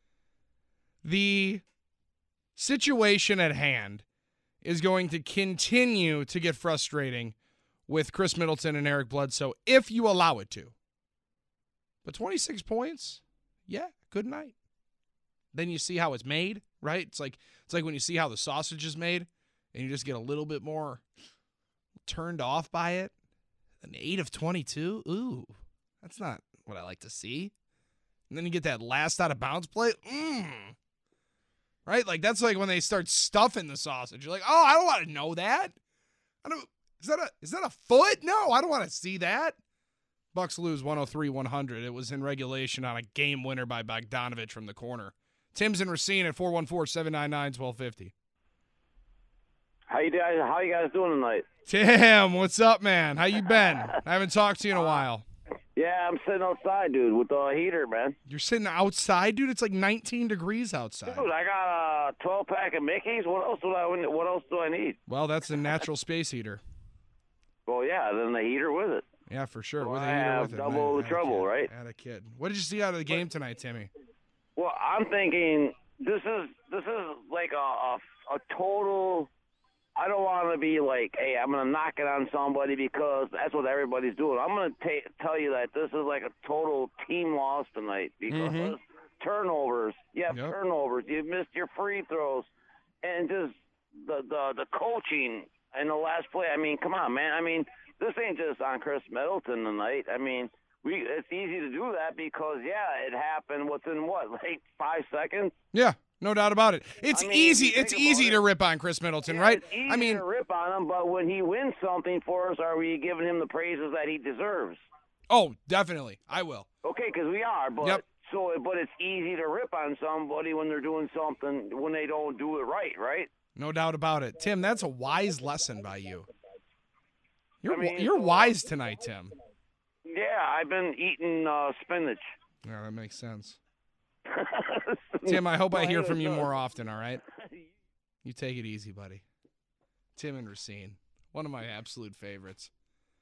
The situation at hand is going to continue to get frustrating with Chris Middleton and Eric Bledsoe if you allow it to. But twenty-six points, yeah, good night. Then you see how it's made, right? It's like it's like when you see how the sausage is made and you just get a little bit more turned off by it. An eight of twenty-two, ooh, that's not what I like to see. And then you get that last out of bounds play, mm. right? Like, that's like when they start stuffing the sausage. You're like, oh, I don't want to know that. I don't. Is that a is that a foot? No, I don't want to see that. Bucks lose one oh three one hundred. It was in regulation on a game winner by Bogdanovich from the corner. Tim's and Racine at four one four, seven nine nine, one two five zero. How you guys? How you guys doing tonight? Tim, what's up, man? How you been? I haven't talked to you in a while. Yeah, I'm sitting outside, dude, with the heater, man. You're sitting outside, dude? It's like nineteen degrees outside. Dude, I got a twelve pack of Mickeys. What else do I? What else do I need? Well, that's a natural space heater. Well, yeah, then the heater with it. Yeah, for sure. So with a I heater have with it. double Man, the trouble, right? Had a kid. What did you see out of the game tonight, Timmy? Well, I'm thinking this is this is like a a, a total. I don't want to be like, hey, I'm going to knock it on somebody because that's what everybody's doing. I'm going to tell you that this is like a total team loss tonight because Mhm. turnovers. You have Yep. turnovers. You missed your free throws. And just the, the, the coaching in the last play. I mean, come on, man. I mean, this ain't just on Chris Middleton tonight. I mean, we it's easy to do that because, yeah, it happened within, what, like five seconds? Yeah, no doubt about it. It's I mean, easy. if you It's think easy about to it- rip on Chris Middleton, Yeah, right? It's easy I mean, to rip on him, but when he wins something for us, are we giving him the praises that he deserves? oh, definitely. I will. Okay, because we are, but Yep. so but it's easy to rip on somebody when they're doing something when they don't do it right, right? No doubt about it. Tim, that's a wise lesson by you. You're I mean, you're so- wise tonight, Tim. Yeah, I've been eating uh, spinach. Yeah, that makes sense. Tim, I hope I hear from you more often, all right? You take it easy, buddy. Tim and Racine, one of my absolute favorites.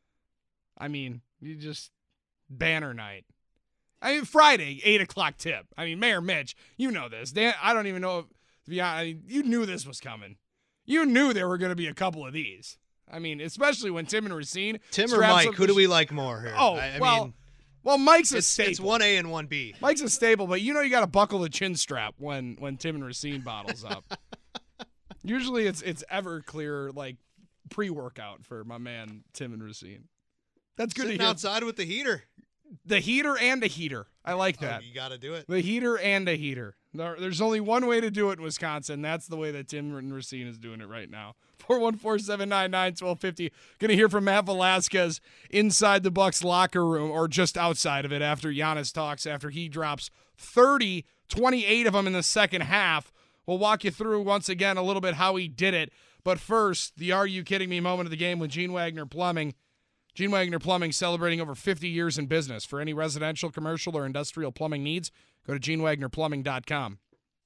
I mean, you just banner night. I mean, Friday, eight o'clock tip. I mean, Mayor Mitch, you know this. Dan, I don't even know if, to be honest, I mean, you knew this was coming. You knew there were going to be a couple of these. I mean, especially when Tim and Racine. Tim or straps Mike, up who the do sh- we like more here? Oh, I, I well, mean, well, Mike's a it's, staple. it's one A and one B. Mike's a staple, but you know you got to buckle the chin strap when when Tim and Racine bottles up. Usually it's it's Everclear like pre-workout for my man Tim and Racine. That's good Sitting to hear. outside with the heater. The heater and a heater. I like that. Oh, you got to do it. The heater and a heater. There, there's only one way to do it in Wisconsin. That's the way that Tim and Racine is doing it right now. four one four, seven nine nine, one two five zero. Going to hear from Matt Velasquez inside the Bucks locker room or just outside of it after Giannis talks, after he drops thirty, twenty-eight of them in the second half. We'll walk you through once again a little bit how he did it. But first, the Are You Kidding Me moment of the game with Gene Wagner Plumbing. Gene Wagner Plumbing celebrating over fifty years in business. For any residential, commercial, or industrial plumbing needs, go to gene wagner plumbing dot com.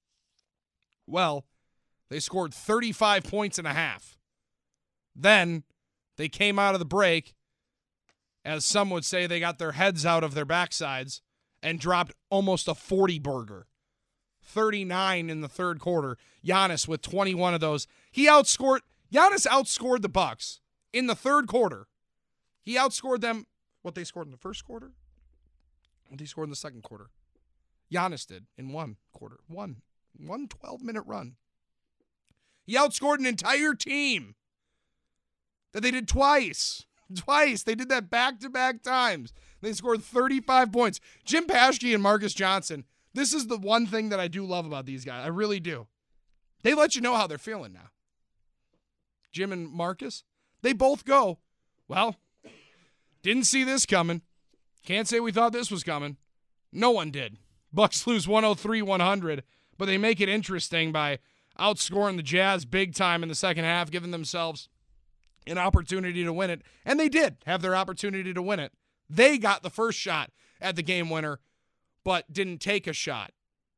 Well, they scored thirty-five points and a half. Then they came out of the break, as some would say, they got their heads out of their backsides and dropped almost a forty burger. thirty-nine in the third quarter. Giannis with twenty-one of those. He outscored Giannis outscored the Bucks in the third quarter. He outscored them what they scored in the first quarter, what they scored in the second quarter. Giannis did in one quarter. One. One twelve-minute run. He outscored an entire team that they did twice. Twice. They did that back-to-back times. They scored thirty-five points. Jim Paschke and Marcus Johnson, this is the one thing that I do love about these guys. I really do. They let you know how they're feeling now. Jim and Marcus, they both go, well, didn't see this coming. Can't say we thought this was coming. No one did. Bucks lose one oh three one hundred, but they make it interesting by outscoring the Jazz big time in the second half, giving themselves an opportunity to win it. And they did have their opportunity to win it. They got the first shot at the game winner, but didn't take a shot.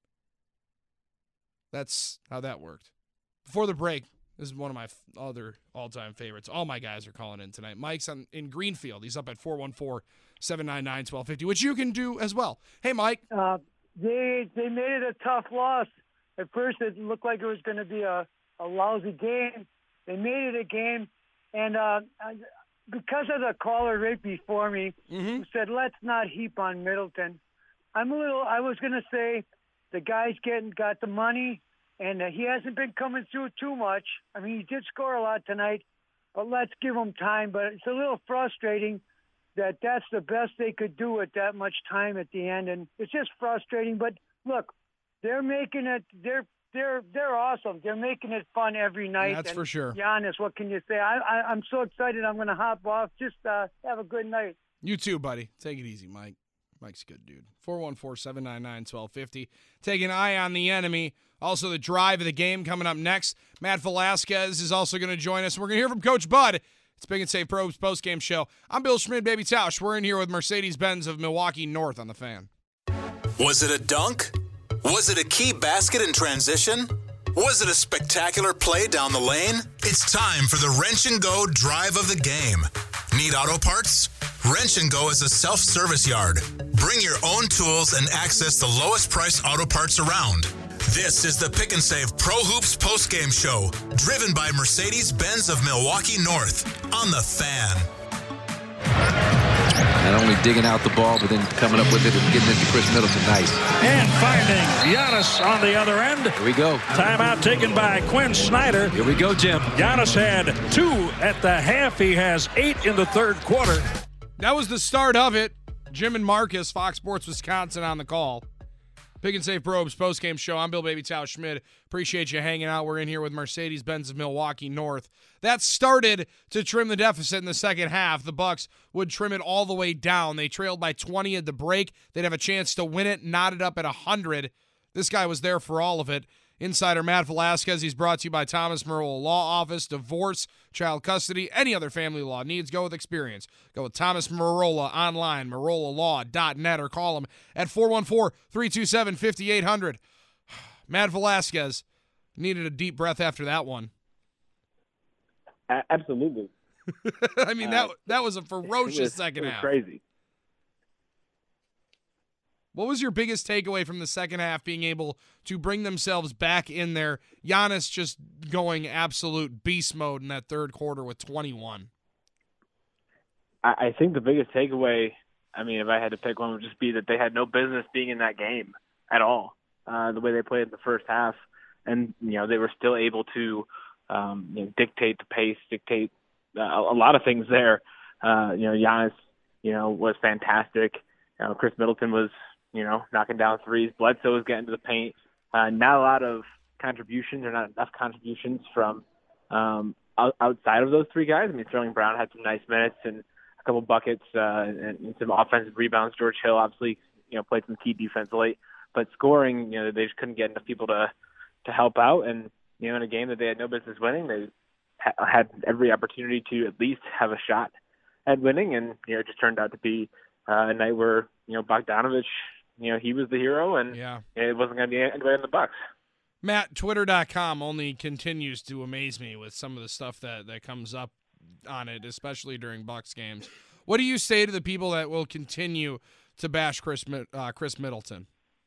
That's how that worked. Before the break, this is one of my f- other all-time favorites. All my guys are calling in tonight. Mike's on, in Greenfield. He's up at four one four, seven nine nine, one two five zero, which you can do as well. Hey, Mike. Uh, they they made it a tough loss. At first, it looked like it was going to be a, a lousy game. They made it a game, and uh, because of the caller right before me mm-hmm. who said, let's not heap on Middleton, I'm a little, I was going to say the guy's getting got the money, and uh, he hasn't been coming through too much. I mean, he did score a lot tonight, but let's give him time. But it's a little frustrating that that's the best they could do at that much time at the end, and it's just frustrating. But look, they're making it. They're they're they're awesome. They're making it fun every night. That's and for sure. Giannis, what can you say? I, I I'm so excited. I'm going to hop off. Just uh, have a good night. You too, buddy. Take it easy, Mike. Mike's a good dude. four one four, seven nine nine, one two five zero. Take an eye on the enemy. Also, the drive of the game coming up next. Matt Velasquez is also going to join us. We're going to hear from Coach Bud. It's Big and Safe Probes postgame show. I'm Bill Schmid, Baby Tausch. We're in here with Mercedes-Benz of Milwaukee North on the Fan. Was it a dunk? Was it a key basket in transition? Was it a spectacular play down the lane? It's time for the Wrench and Go drive of the game. Need auto parts? Wrench and Go is a self-service yard. Bring your own tools and access the lowest price auto parts around. This is the Pick and Save Pro Hoops postgame show, driven by Mercedes-Benz of Milwaukee North on the Fan. Not only digging out the ball, but then coming up with it and getting it to Chris Middleton. Nice. And finding Giannis on the other end. Here we go. Timeout taken by Quinn Snyder. Here we go, Jim. Giannis had two at the half. He has eight in the third quarter. That was the start of it. Jim and Marcus, Fox Sports Wisconsin on the call. Pick and Save Probes postgame show. I'm Bill Baby Tausch Schmid. Appreciate you hanging out. We're in here with Mercedes-Benz of Milwaukee North. That started to trim the deficit in the second half. The Bucks would trim it all the way down. They trailed by twenty at the break. They'd have a chance to win it, knotted up at one hundred. This guy was there for all of it. Insider Matt Velasquez, he's brought to you by Thomas Marola Law Office. Divorce, child custody, any other family law needs, go with experience. Go with Thomas Marola online, marola law dot net, or call him at four one four, three two seven, five eight zero zero. Matt Velasquez needed a deep breath after that one. A- absolutely. I mean, that uh, that was a ferocious it was, second it was half. Crazy. What was your biggest takeaway from the second half, being able to bring themselves back in there? Giannis just going absolute beast mode in that third quarter with twenty-one. I, I think the biggest takeaway, I mean, if I had to pick one, would just be that they had no business being in that game at all, uh, the way they played in the first half. And, you know, they were still able to um, you know, dictate the pace, dictate uh, a lot of things there. Uh, you know, Giannis, you know, was fantastic. You know, Chris Middleton was, you know, knocking down threes. Bledsoe was getting to the paint. Uh, not a lot of contributions, or not enough contributions from um, out, outside of those three guys. I mean, Sterling Brown had some nice minutes and a couple buckets uh, and, and some offensive rebounds. George Hill obviously, you know, played some key defense late. But scoring, you know, they just couldn't get enough people to to help out. And, you know, in a game that they had no business winning, they ha- had every opportunity to at least have a shot at winning. And, you know, it just turned out to be uh, a night where, you know, Bogdanovich, you know, he was the hero, and yeah. it wasn't going to be anybody in the Bucks. Matt, Twitter dot com only continues to amaze me with some of the stuff that, that comes up on it, especially during Bucks games. What do you say to the people that will continue to bash Chris uh, Chris Middleton?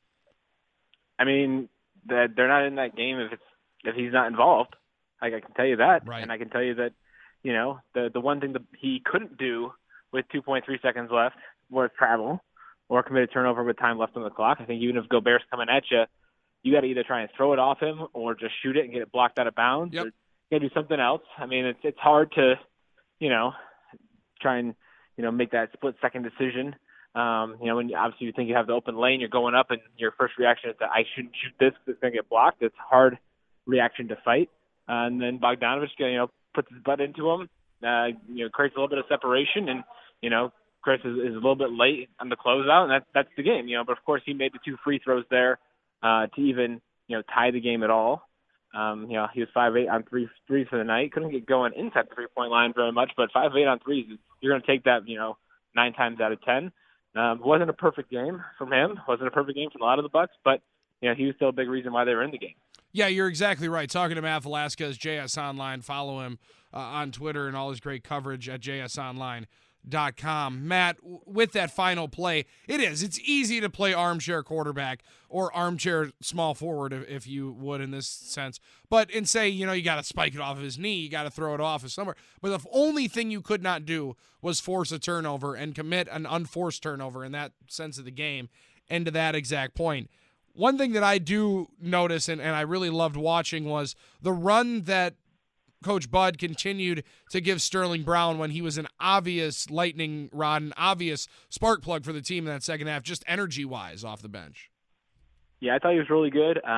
I mean, that they're not in that game if it's if he's not involved. Like, I can tell you that, right. And I can tell you that, you know, the the one thing that he couldn't do with two point three seconds left was travel or commit a turnover with time left on the clock. I think even if Gobert's coming at you, you got to either try and throw it off him or just shoot it and get it blocked out of bounds. Yep. Or you got to do something else. I mean, it's it's hard to, you know, try and, you know, make that split-second decision. Um, you know, when you, obviously you think you have the open lane, you're going up, and your first reaction is that I shouldn't shoot this because it's going to get blocked. It's a hard reaction to fight. Uh, and then Bogdanovich, you know, puts his butt into him, uh, you know, creates a little bit of separation, and, you know, Chris is, is a little bit late on the closeout, and that, that's the game, you know. But, of course, he made the two free throws there uh, to even, you know, tie the game at all. Um, you know, he was five eight on three threes for the night. Couldn't get going inside the three-point line very much, but five eight on threes, you're going to take that, you know, nine times out of ten. Um, it wasn't a perfect game from him. It wasn't a perfect game from a lot of the Bucks, but, you know, he was still a big reason why they were in the game. Yeah, you're exactly right. Talking to Matt Velasquez, J S Online. Follow him uh, on Twitter and all his great coverage at j s online dot com. Matt, w- with that final play, it is. It's easy to play armchair quarterback or armchair small forward, if, if you would, in this sense. But and say, you know, you got to spike it off of his knee, you got to throw it off of somewhere. But the only thing you could not do was force a turnover and commit an unforced turnover in that sense of the game. And to that exact point, one thing that I do notice and, and I really loved watching was the run that Coach Bud continued to give Sterling Brown when he was an obvious lightning rod, an obvious spark plug for the team in that second half, just energy-wise off the bench. Yeah, I thought he was really good. Um,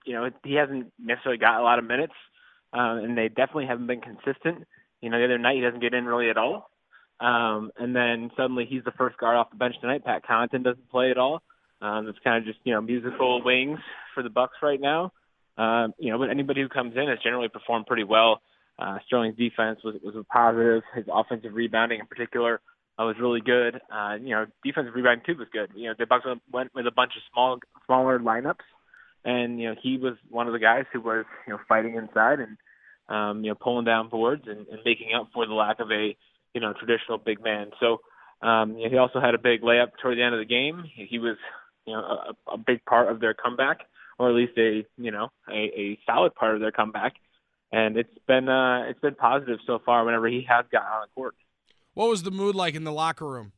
you know, he hasn't necessarily got a lot of minutes, um, and they definitely haven't been consistent. You know, the other night he doesn't get in really at all. Um, and then suddenly he's the first guard off the bench tonight. Pat Connaughton doesn't play at all. Um, it's kind of just, you know, musical wings for the Bucks right now. Um, you know, but anybody who comes in has generally performed pretty well. Uh, Sterling's defense was was a positive. His offensive rebounding in particular uh, was really good. Uh, you know, defensive rebounding too was good. You know, the Bucks went with a bunch of small, smaller lineups, and you know he was one of the guys who was you know fighting inside and um, you know pulling down boards and, and making up for the lack of a you know traditional big man. So um, you know, he also had a big layup toward the end of the game. He, he was you know a, a big part of their comeback, or at least a you know a, a solid part of their comeback. And it's been uh, it's been positive so far whenever he has gotten on the court. What was the mood like in the locker room?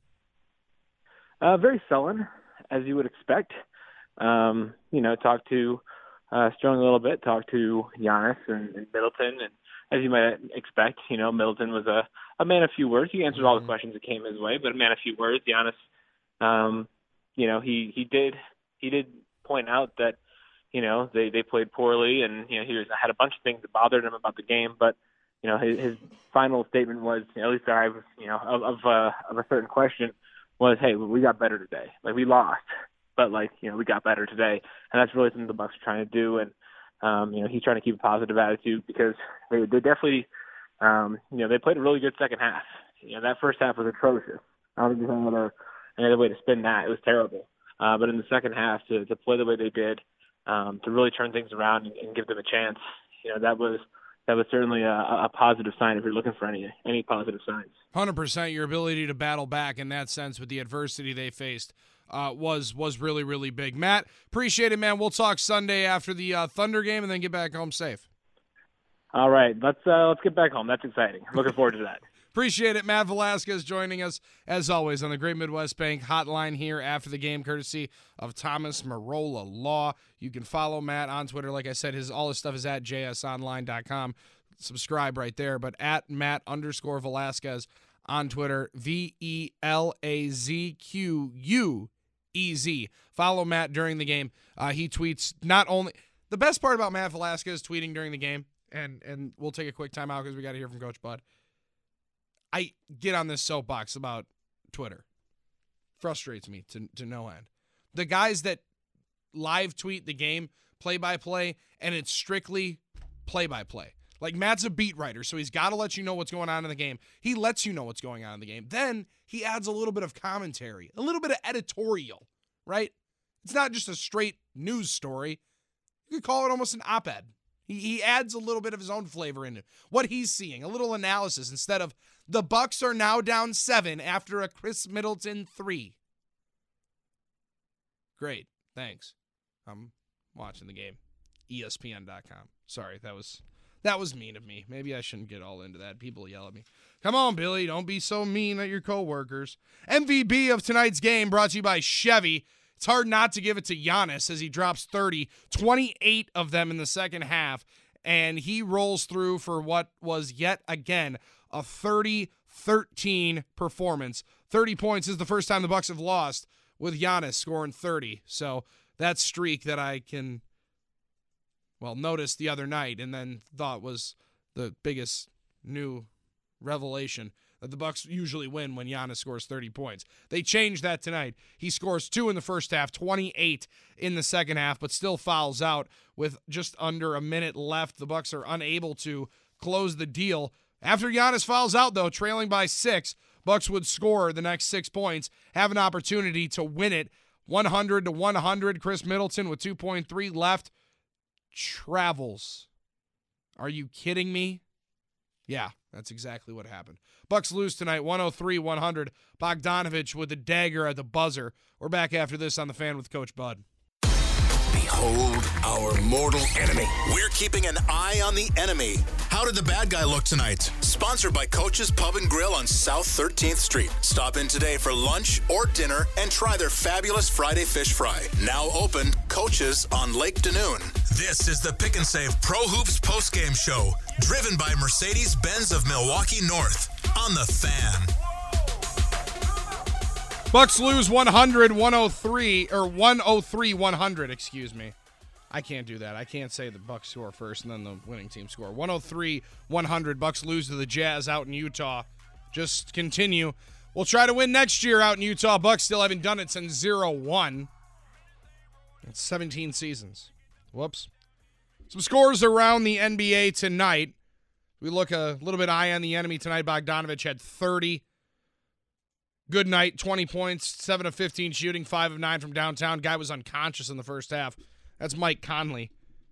Uh, very sullen, as you would expect. Um, you know, talked to uh, Sterling a little bit, talked to Giannis and, and Middleton, and as you might expect, you know, Middleton was a, a man of few words. He answered all the questions that came his way, but a man of few words. Giannis, um, you know, he, he did he did point out that. You know, they, they played poorly, and, you know, he was, had a bunch of things that bothered him about the game. But, you know, his, his final statement was, you know, at least I was, you know, of of, uh, of a certain question was, hey, we got better today. Like, we lost, but, like, you know, we got better today. And that's really something the Bucks are trying to do. And, um, you know, he's trying to keep a positive attitude because they, they definitely, um, you know, they played a really good second half. You know, that first half was atrocious. I don't think there's any other, any other way to spin that. It was terrible. Uh, but in the second half, to, to play the way they did, Um, to really turn things around and, and give them a chance, you know, that was that was certainly a, a positive sign if you're looking for any any positive signs. one hundred percent your ability to battle back in that sense with the adversity they faced uh, was was really, really big. Matt, appreciate it, man. We'll talk Sunday after the uh, Thunder game and then get back home safe. All right, let's uh, let's get back home. That's exciting. Looking forward to that. Appreciate it. Matt Velasquez joining us, as always, on the Great Midwest Bank hotline here after the game, courtesy of Thomas Marola Law. You can follow Matt on Twitter. Like I said, his all his stuff is at j s online dot com. Subscribe right there. But at Matt underscore Velasquez on Twitter, V E L A Z Q U E Z. Follow Matt during the game. Uh, he tweets not only – the best part about Matt Velasquez tweeting during the game, and, and we'll take a quick time out because we got to hear from Coach Bud. I get on this soapbox about Twitter. Frustrates me to, to no end. The guys that live tweet the game play-by-play, and it's strictly play-by-play. Like, Matt's a beat writer, so he's got to let you know what's going on in the game. He lets you know what's going on in the game. Then he adds a little bit of commentary, a little bit of editorial, right? It's not just a straight news story. You could call it almost an op-ed. He, he adds a little bit of his own flavor into what he's seeing, a little analysis instead of the Bucks are now down seven after a Chris Middleton three. Great. Thanks. I'm watching the game. E S P N dot com. Sorry, that was that was mean of me. Maybe I shouldn't get all into that. People yell at me. Come on, Billy. Don't be so mean at your coworkers. M V P of tonight's game brought to you by Chevy. It's hard not to give it to Giannis as he drops thirty, twenty-eight of them in the second half, and he rolls through for what was yet again a thirty thirteen performance. thirty points is the first time the Bucks have lost with Giannis scoring thirty. So that streak that I can, well, notice the other night and then thought was the biggest new revelation that the Bucks usually win when Giannis scores thirty points. They changed that tonight. He scores two in the first half, twenty-eight in the second half, but still fouls out with just under a minute left. The Bucks are unable to close the deal. After Giannis fouls out, though, trailing by six, Bucks would score the next six points, have an opportunity to win it. one hundred to one hundred, Chris Middleton with two point three left. Travels. Are you kidding me? Yeah, that's exactly what happened. Bucks lose tonight, one oh three one hundred. Bogdanovich with a dagger at the buzzer. We're back after this on The Fan with Coach Bud. Behold our mortal enemy. We're keeping an eye on the enemy. How did the bad guy look tonight? Sponsored by Coach's Pub and Grill on South thirteenth Street. Stop in today for lunch or dinner and try their fabulous Friday fish fry. Now open, Coach's on Lake Danoon. This is the Pick and Save Pro Hoops postgame show, driven by Mercedes-Benz of Milwaukee North on The Fan. Bucks lose one hundred, one oh three, or one oh three one hundred, excuse me. I can't do that. I can't say the Bucks score first and then the winning team score. one oh three one hundred. Bucks lose to the Jazz out in Utah. Just continue. We'll try to win next year out in Utah. Bucks still haven't done it since zero one. It's seventeen seasons. Whoops. Some scores around the N B A tonight. We look a little bit eye on the enemy tonight. Bogdanovich had thirty. Good night, twenty points, seven of fifteen shooting, five of nine from downtown. Guy was unconscious in the first half. That's Mike Conley.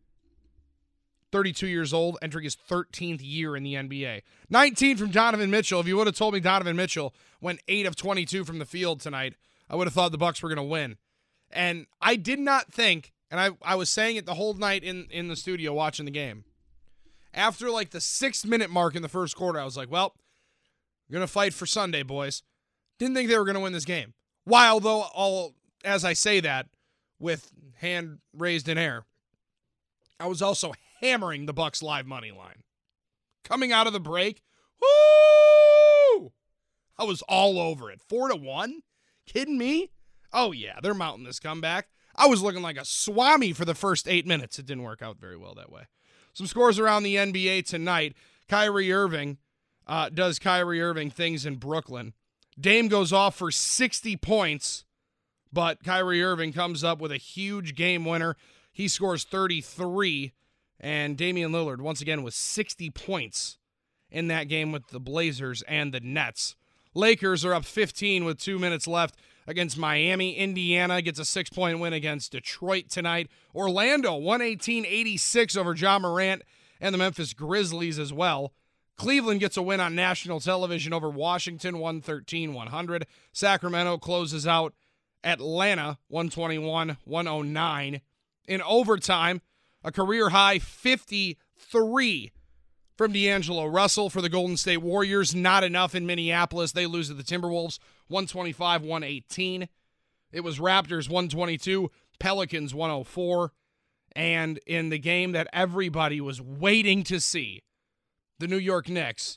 thirty-two years old, entering his thirteenth year in the N B A. nineteen from Donovan Mitchell. If you would have told me Donovan Mitchell went eight of twenty-two from the field tonight, I would have thought the Bucks were going to win. And I did not think, and I, I was saying it the whole night in, in the studio watching the game. After like the six-minute mark in the first quarter, I was like, well, we're going to fight for Sunday, boys. Didn't think they were going to win this game. While, though, all as I say that, with hand raised in air, I was also hammering the Bucks live money line. Coming out of the break, woo! I was all over it. Four to one? Kidding me? Oh, yeah, they're mounting this comeback. I was looking like a swami for the first eight minutes. It didn't work out very well that way. Some scores around the N B A tonight. Kyrie Irving uh, does Kyrie Irving things in Brooklyn. Dame goes off for sixty points, but Kyrie Irving comes up with a huge game winner. He scores thirty-three, and Damian Lillard, once again, with sixty points in that game with the Blazers and the Nets. Lakers are up fifteen with two minutes left against Miami. Indiana gets a six-point win against Detroit tonight. Orlando, one eighteen eighty-six over Ja Morant and the Memphis Grizzlies as well. Cleveland gets a win on national television over Washington, one thirteen one hundred. Sacramento closes out Atlanta, one twenty-one one oh nine. In overtime, a career-high fifty-three from D'Angelo Russell for the Golden State Warriors. Not enough in Minneapolis. They lose to the Timberwolves, one twenty-five one eighteen. It was Raptors, one twenty-two, Pelicans, one oh four. And in the game that everybody was waiting to see, the New York Knicks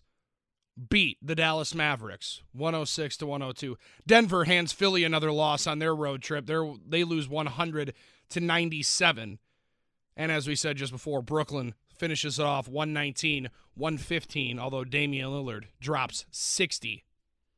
beat the Dallas Mavericks, one oh six to one oh two. Denver hands Philly another loss on their road trip. They're, they lose one hundred to ninety-seven. And as we said just before, Brooklyn finishes it off one nineteen one fifteen, although Damian Lillard drops sixty.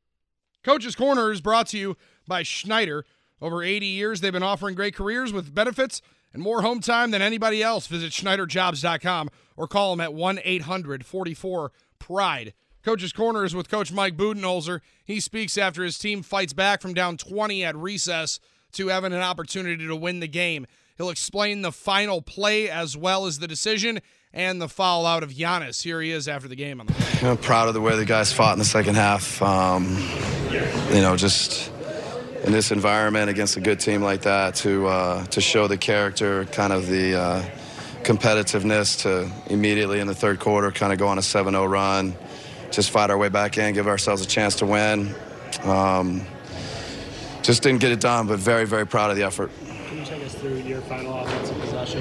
Coach's Corner is brought to you by Schneider. Over eighty years, they've been offering great careers with benefits and more home time than anybody else. Visit Schneider Jobs dot com or call them at one eight hundred forty-four pride. Coach's Corner is with Coach Mike Budenholzer. He speaks after his team fights back from down twenty at recess to having an opportunity to win the game. He'll explain the final play as well as the decision and the foul out of Giannis. Here he is after the game. On the I'm proud of the way the guys fought in the second half. Um, you know, just in this environment against a good team like that, to uh, to show the character, kind of the uh, competitiveness, to immediately in the third quarter kind of go on a seven oh run, just fight our way back in, give ourselves a chance to win. Um, just didn't get it done, but very, very proud of the effort. Can you take us through your final offensive possession?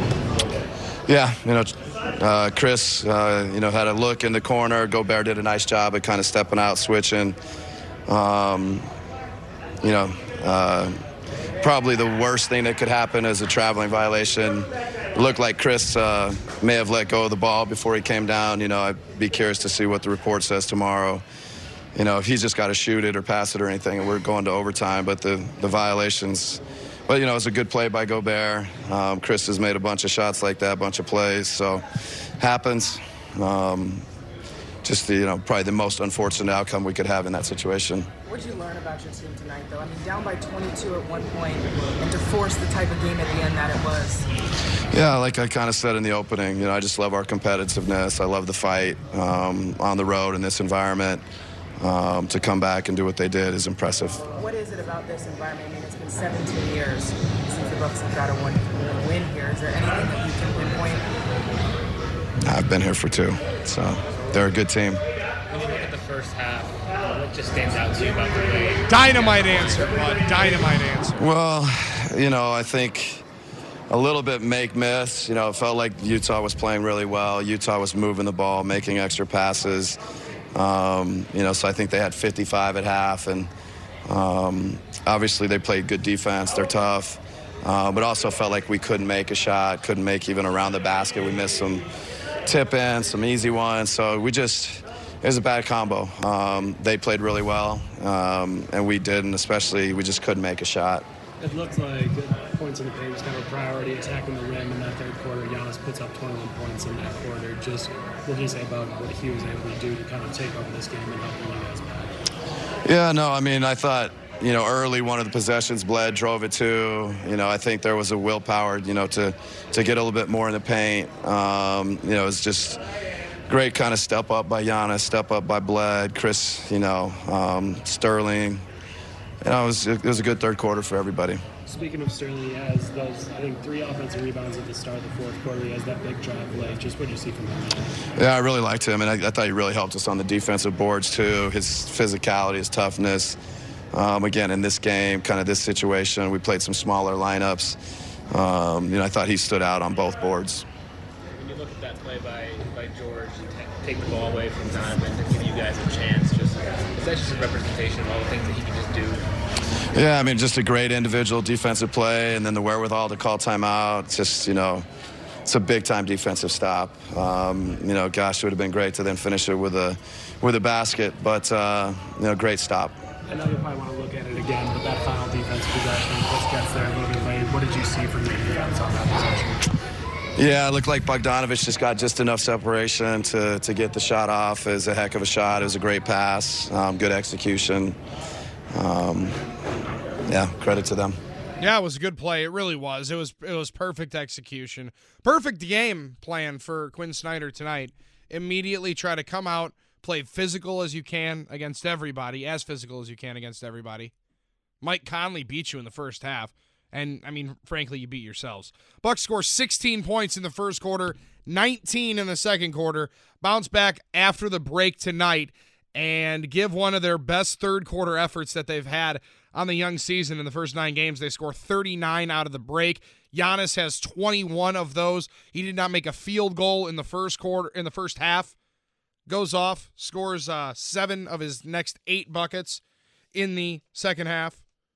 Yeah, you know, uh, Chris, uh, you know, had a look in the corner. Gobert did a nice job at kind of stepping out, switching. Um, you know, uh, probably the worst thing that could happen is a traveling violation. It looked like Chris uh, may have let go of the ball before he came down. You know, I'd be curious to see what the report says tomorrow. You know, if he's just got to shoot it or pass it or anything, and we're going to overtime. But the, the violations, but, you know, it's a good play by Gobert. Um, Chris has made a bunch of shots like that, a bunch of plays. So, happens. Um, just, the, you know, probably the most unfortunate outcome we could have in that situation. What did you learn about your team tonight, though? I mean, down by twenty-two at one point, and to force the type of game at the end that it was. Yeah, like I kind of said in the opening, you know, I just love our competitiveness. I love the fight um, on the road in this environment. Um, to come back and do what they did is impressive. What is it about this environment? I mean, it's been seventeen years since the Bucks have got a one win here. Is there anything that you can pinpoint? I've been here for two, so they're a good team. When you look at the first half, what just stands out to you about the way? Dynamite answer, bud. Dynamite answer. Well, you know, I think a little bit make-miss. You know, it felt like Utah was playing really well. Utah was moving the ball, making extra passes. Um, you know, so I think they had fifty-five at half, and um, obviously they played good defense. They're tough. uh, but also felt like we couldn't make a shot, couldn't make even around the basket. We missed some tip-ins, some easy ones. So we just, it was a bad combo. Um, they played really well, um, and we didn't, especially we just couldn't make a shot. It looked like points in the paint was kind of a priority, attacking the rim in that third quarter. Giannis puts up twenty-one points in that quarter. Just what do you say about what he was able to do to kind of take over this game and help win you guys back? Yeah, no, I mean, I thought, you know, early one of the possessions, Bled drove it too. You know, I think there was a willpower, you know, to, to get a little bit more in the paint. Um, you know, it's just great kind of step up by Giannis, step up by Bled, Chris, you know, um, Sterling. You know, it was, it was a good third quarter for everybody. Speaking of Sterling, he has those, I think, three offensive rebounds at the start of the fourth quarter. He has that big drive late. Just what did you see from him? Yeah, I really liked him, and I, I thought he really helped us on the defensive boards too. His physicality, his toughness. Um, again, in this game, kind of this situation, we played some smaller lineups. Um, you know, I thought he stood out on both boards. When you look at that play by, by George and t- take the ball away from Donovan to give you guys a chance, just is that just a representation of all the things that he can just do? Yeah, I mean, just a great individual defensive play, and then the wherewithal to call timeout. It's just, you know, it's a big-time defensive stop. Um, you know, gosh, it would have been great to then finish it with a with a basket, but, uh, you know, great stop. I know you probably want to look at it again, but that final defense possession just gets there a little bit late. What did you see from the defense on that possession? Yeah, it looked like Bogdanovich just got just enough separation to, to get the shot off. It was a heck of a shot. It was a great pass, um, good execution. Um, yeah, credit to them. Yeah, it was a good play. It really was. It was it was perfect execution. Perfect game plan for Quinn Snyder tonight. Immediately try to come out, play physical as you can against everybody, as physical as you can against everybody. Mike Conley beat you in the first half. And, I mean, frankly, you beat yourselves. Bucks score sixteen points in the first quarter, nineteen in the second quarter. Bounce back after the break tonight and give one of their best third-quarter efforts that they've had on the young season in the first nine games. They score thirty-nine out of the break. Giannis has twenty-one of those. He did not make a field goal in the first quarter, in the first half. Goes off, scores uh, seven of his next eight buckets in the second half.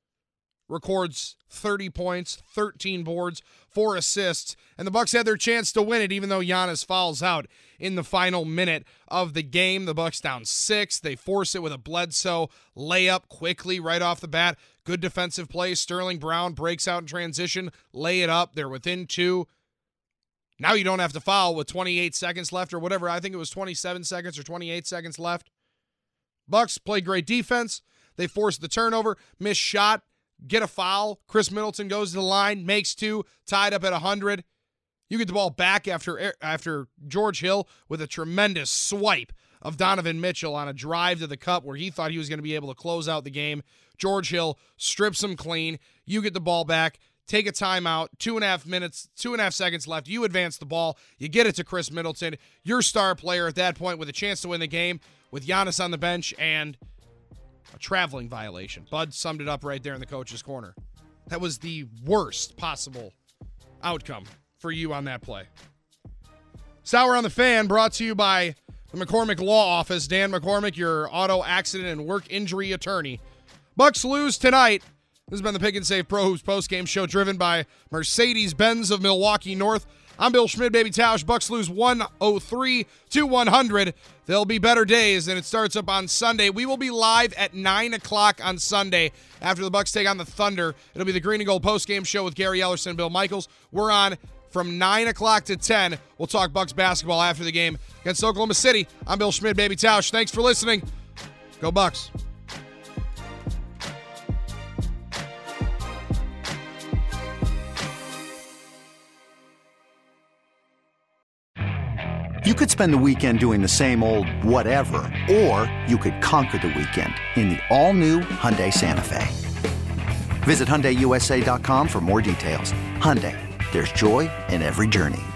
Records thirty points, thirteen boards, four assists, and the Bucks had their chance to win it even though Giannis fouls out in the final minute of the game. The Bucks down six. They force it with a Bledsoe layup quickly right off the bat. Good defensive play. Sterling Brown breaks out in transition, lay it up. They're within two. Now you don't have to foul with twenty-eight seconds left or whatever. I think it was twenty-seven seconds or twenty-eight seconds left. Bucks play great defense. They force the turnover, miss shot. Get a foul. Chris Middleton goes to the line, makes two, tied up at one hundred. You get the ball back after after George Hill with a tremendous swipe of Donovan Mitchell on a drive to the cup where he thought he was going to be able to close out the game. George Hill strips him clean. You get the ball back, take a timeout, two and a half minutes, two and a half seconds left. You advance the ball. You get it to Chris Middleton, your star player at that point with a chance to win the game with Giannis on the bench and a traveling violation. Bud summed it up right there in the coach's corner. That was the worst possible outcome for you on that play. Sour on the Fan brought to you by the McCormick Law Office. Dan McCormick, your auto accident and work injury attorney. Bucks lose tonight. This has been the Pick and Save Pro Hoops postgame show driven by Mercedes-Benz of Milwaukee North. I'm Bill Schmid, Baby Tausch. Bucks lose one oh three to one hundred. There'll be better days, and it starts up on Sunday. We will be live at nine o'clock on Sunday after the Bucks take on the Thunder. It'll be the Green and Gold postgame show with Gary Ellerson and Bill Michaels. We're on from nine o'clock to ten. We'll talk Bucks basketball after the game against Oklahoma City. I'm Bill Schmid, Baby Tausch. Thanks for listening. Go Bucks. You could spend the weekend doing the same old whatever, or you could conquer the weekend in the all-new Hyundai Santa Fe. Visit Hyundai U S A dot com for more details. Hyundai, there's joy in every journey.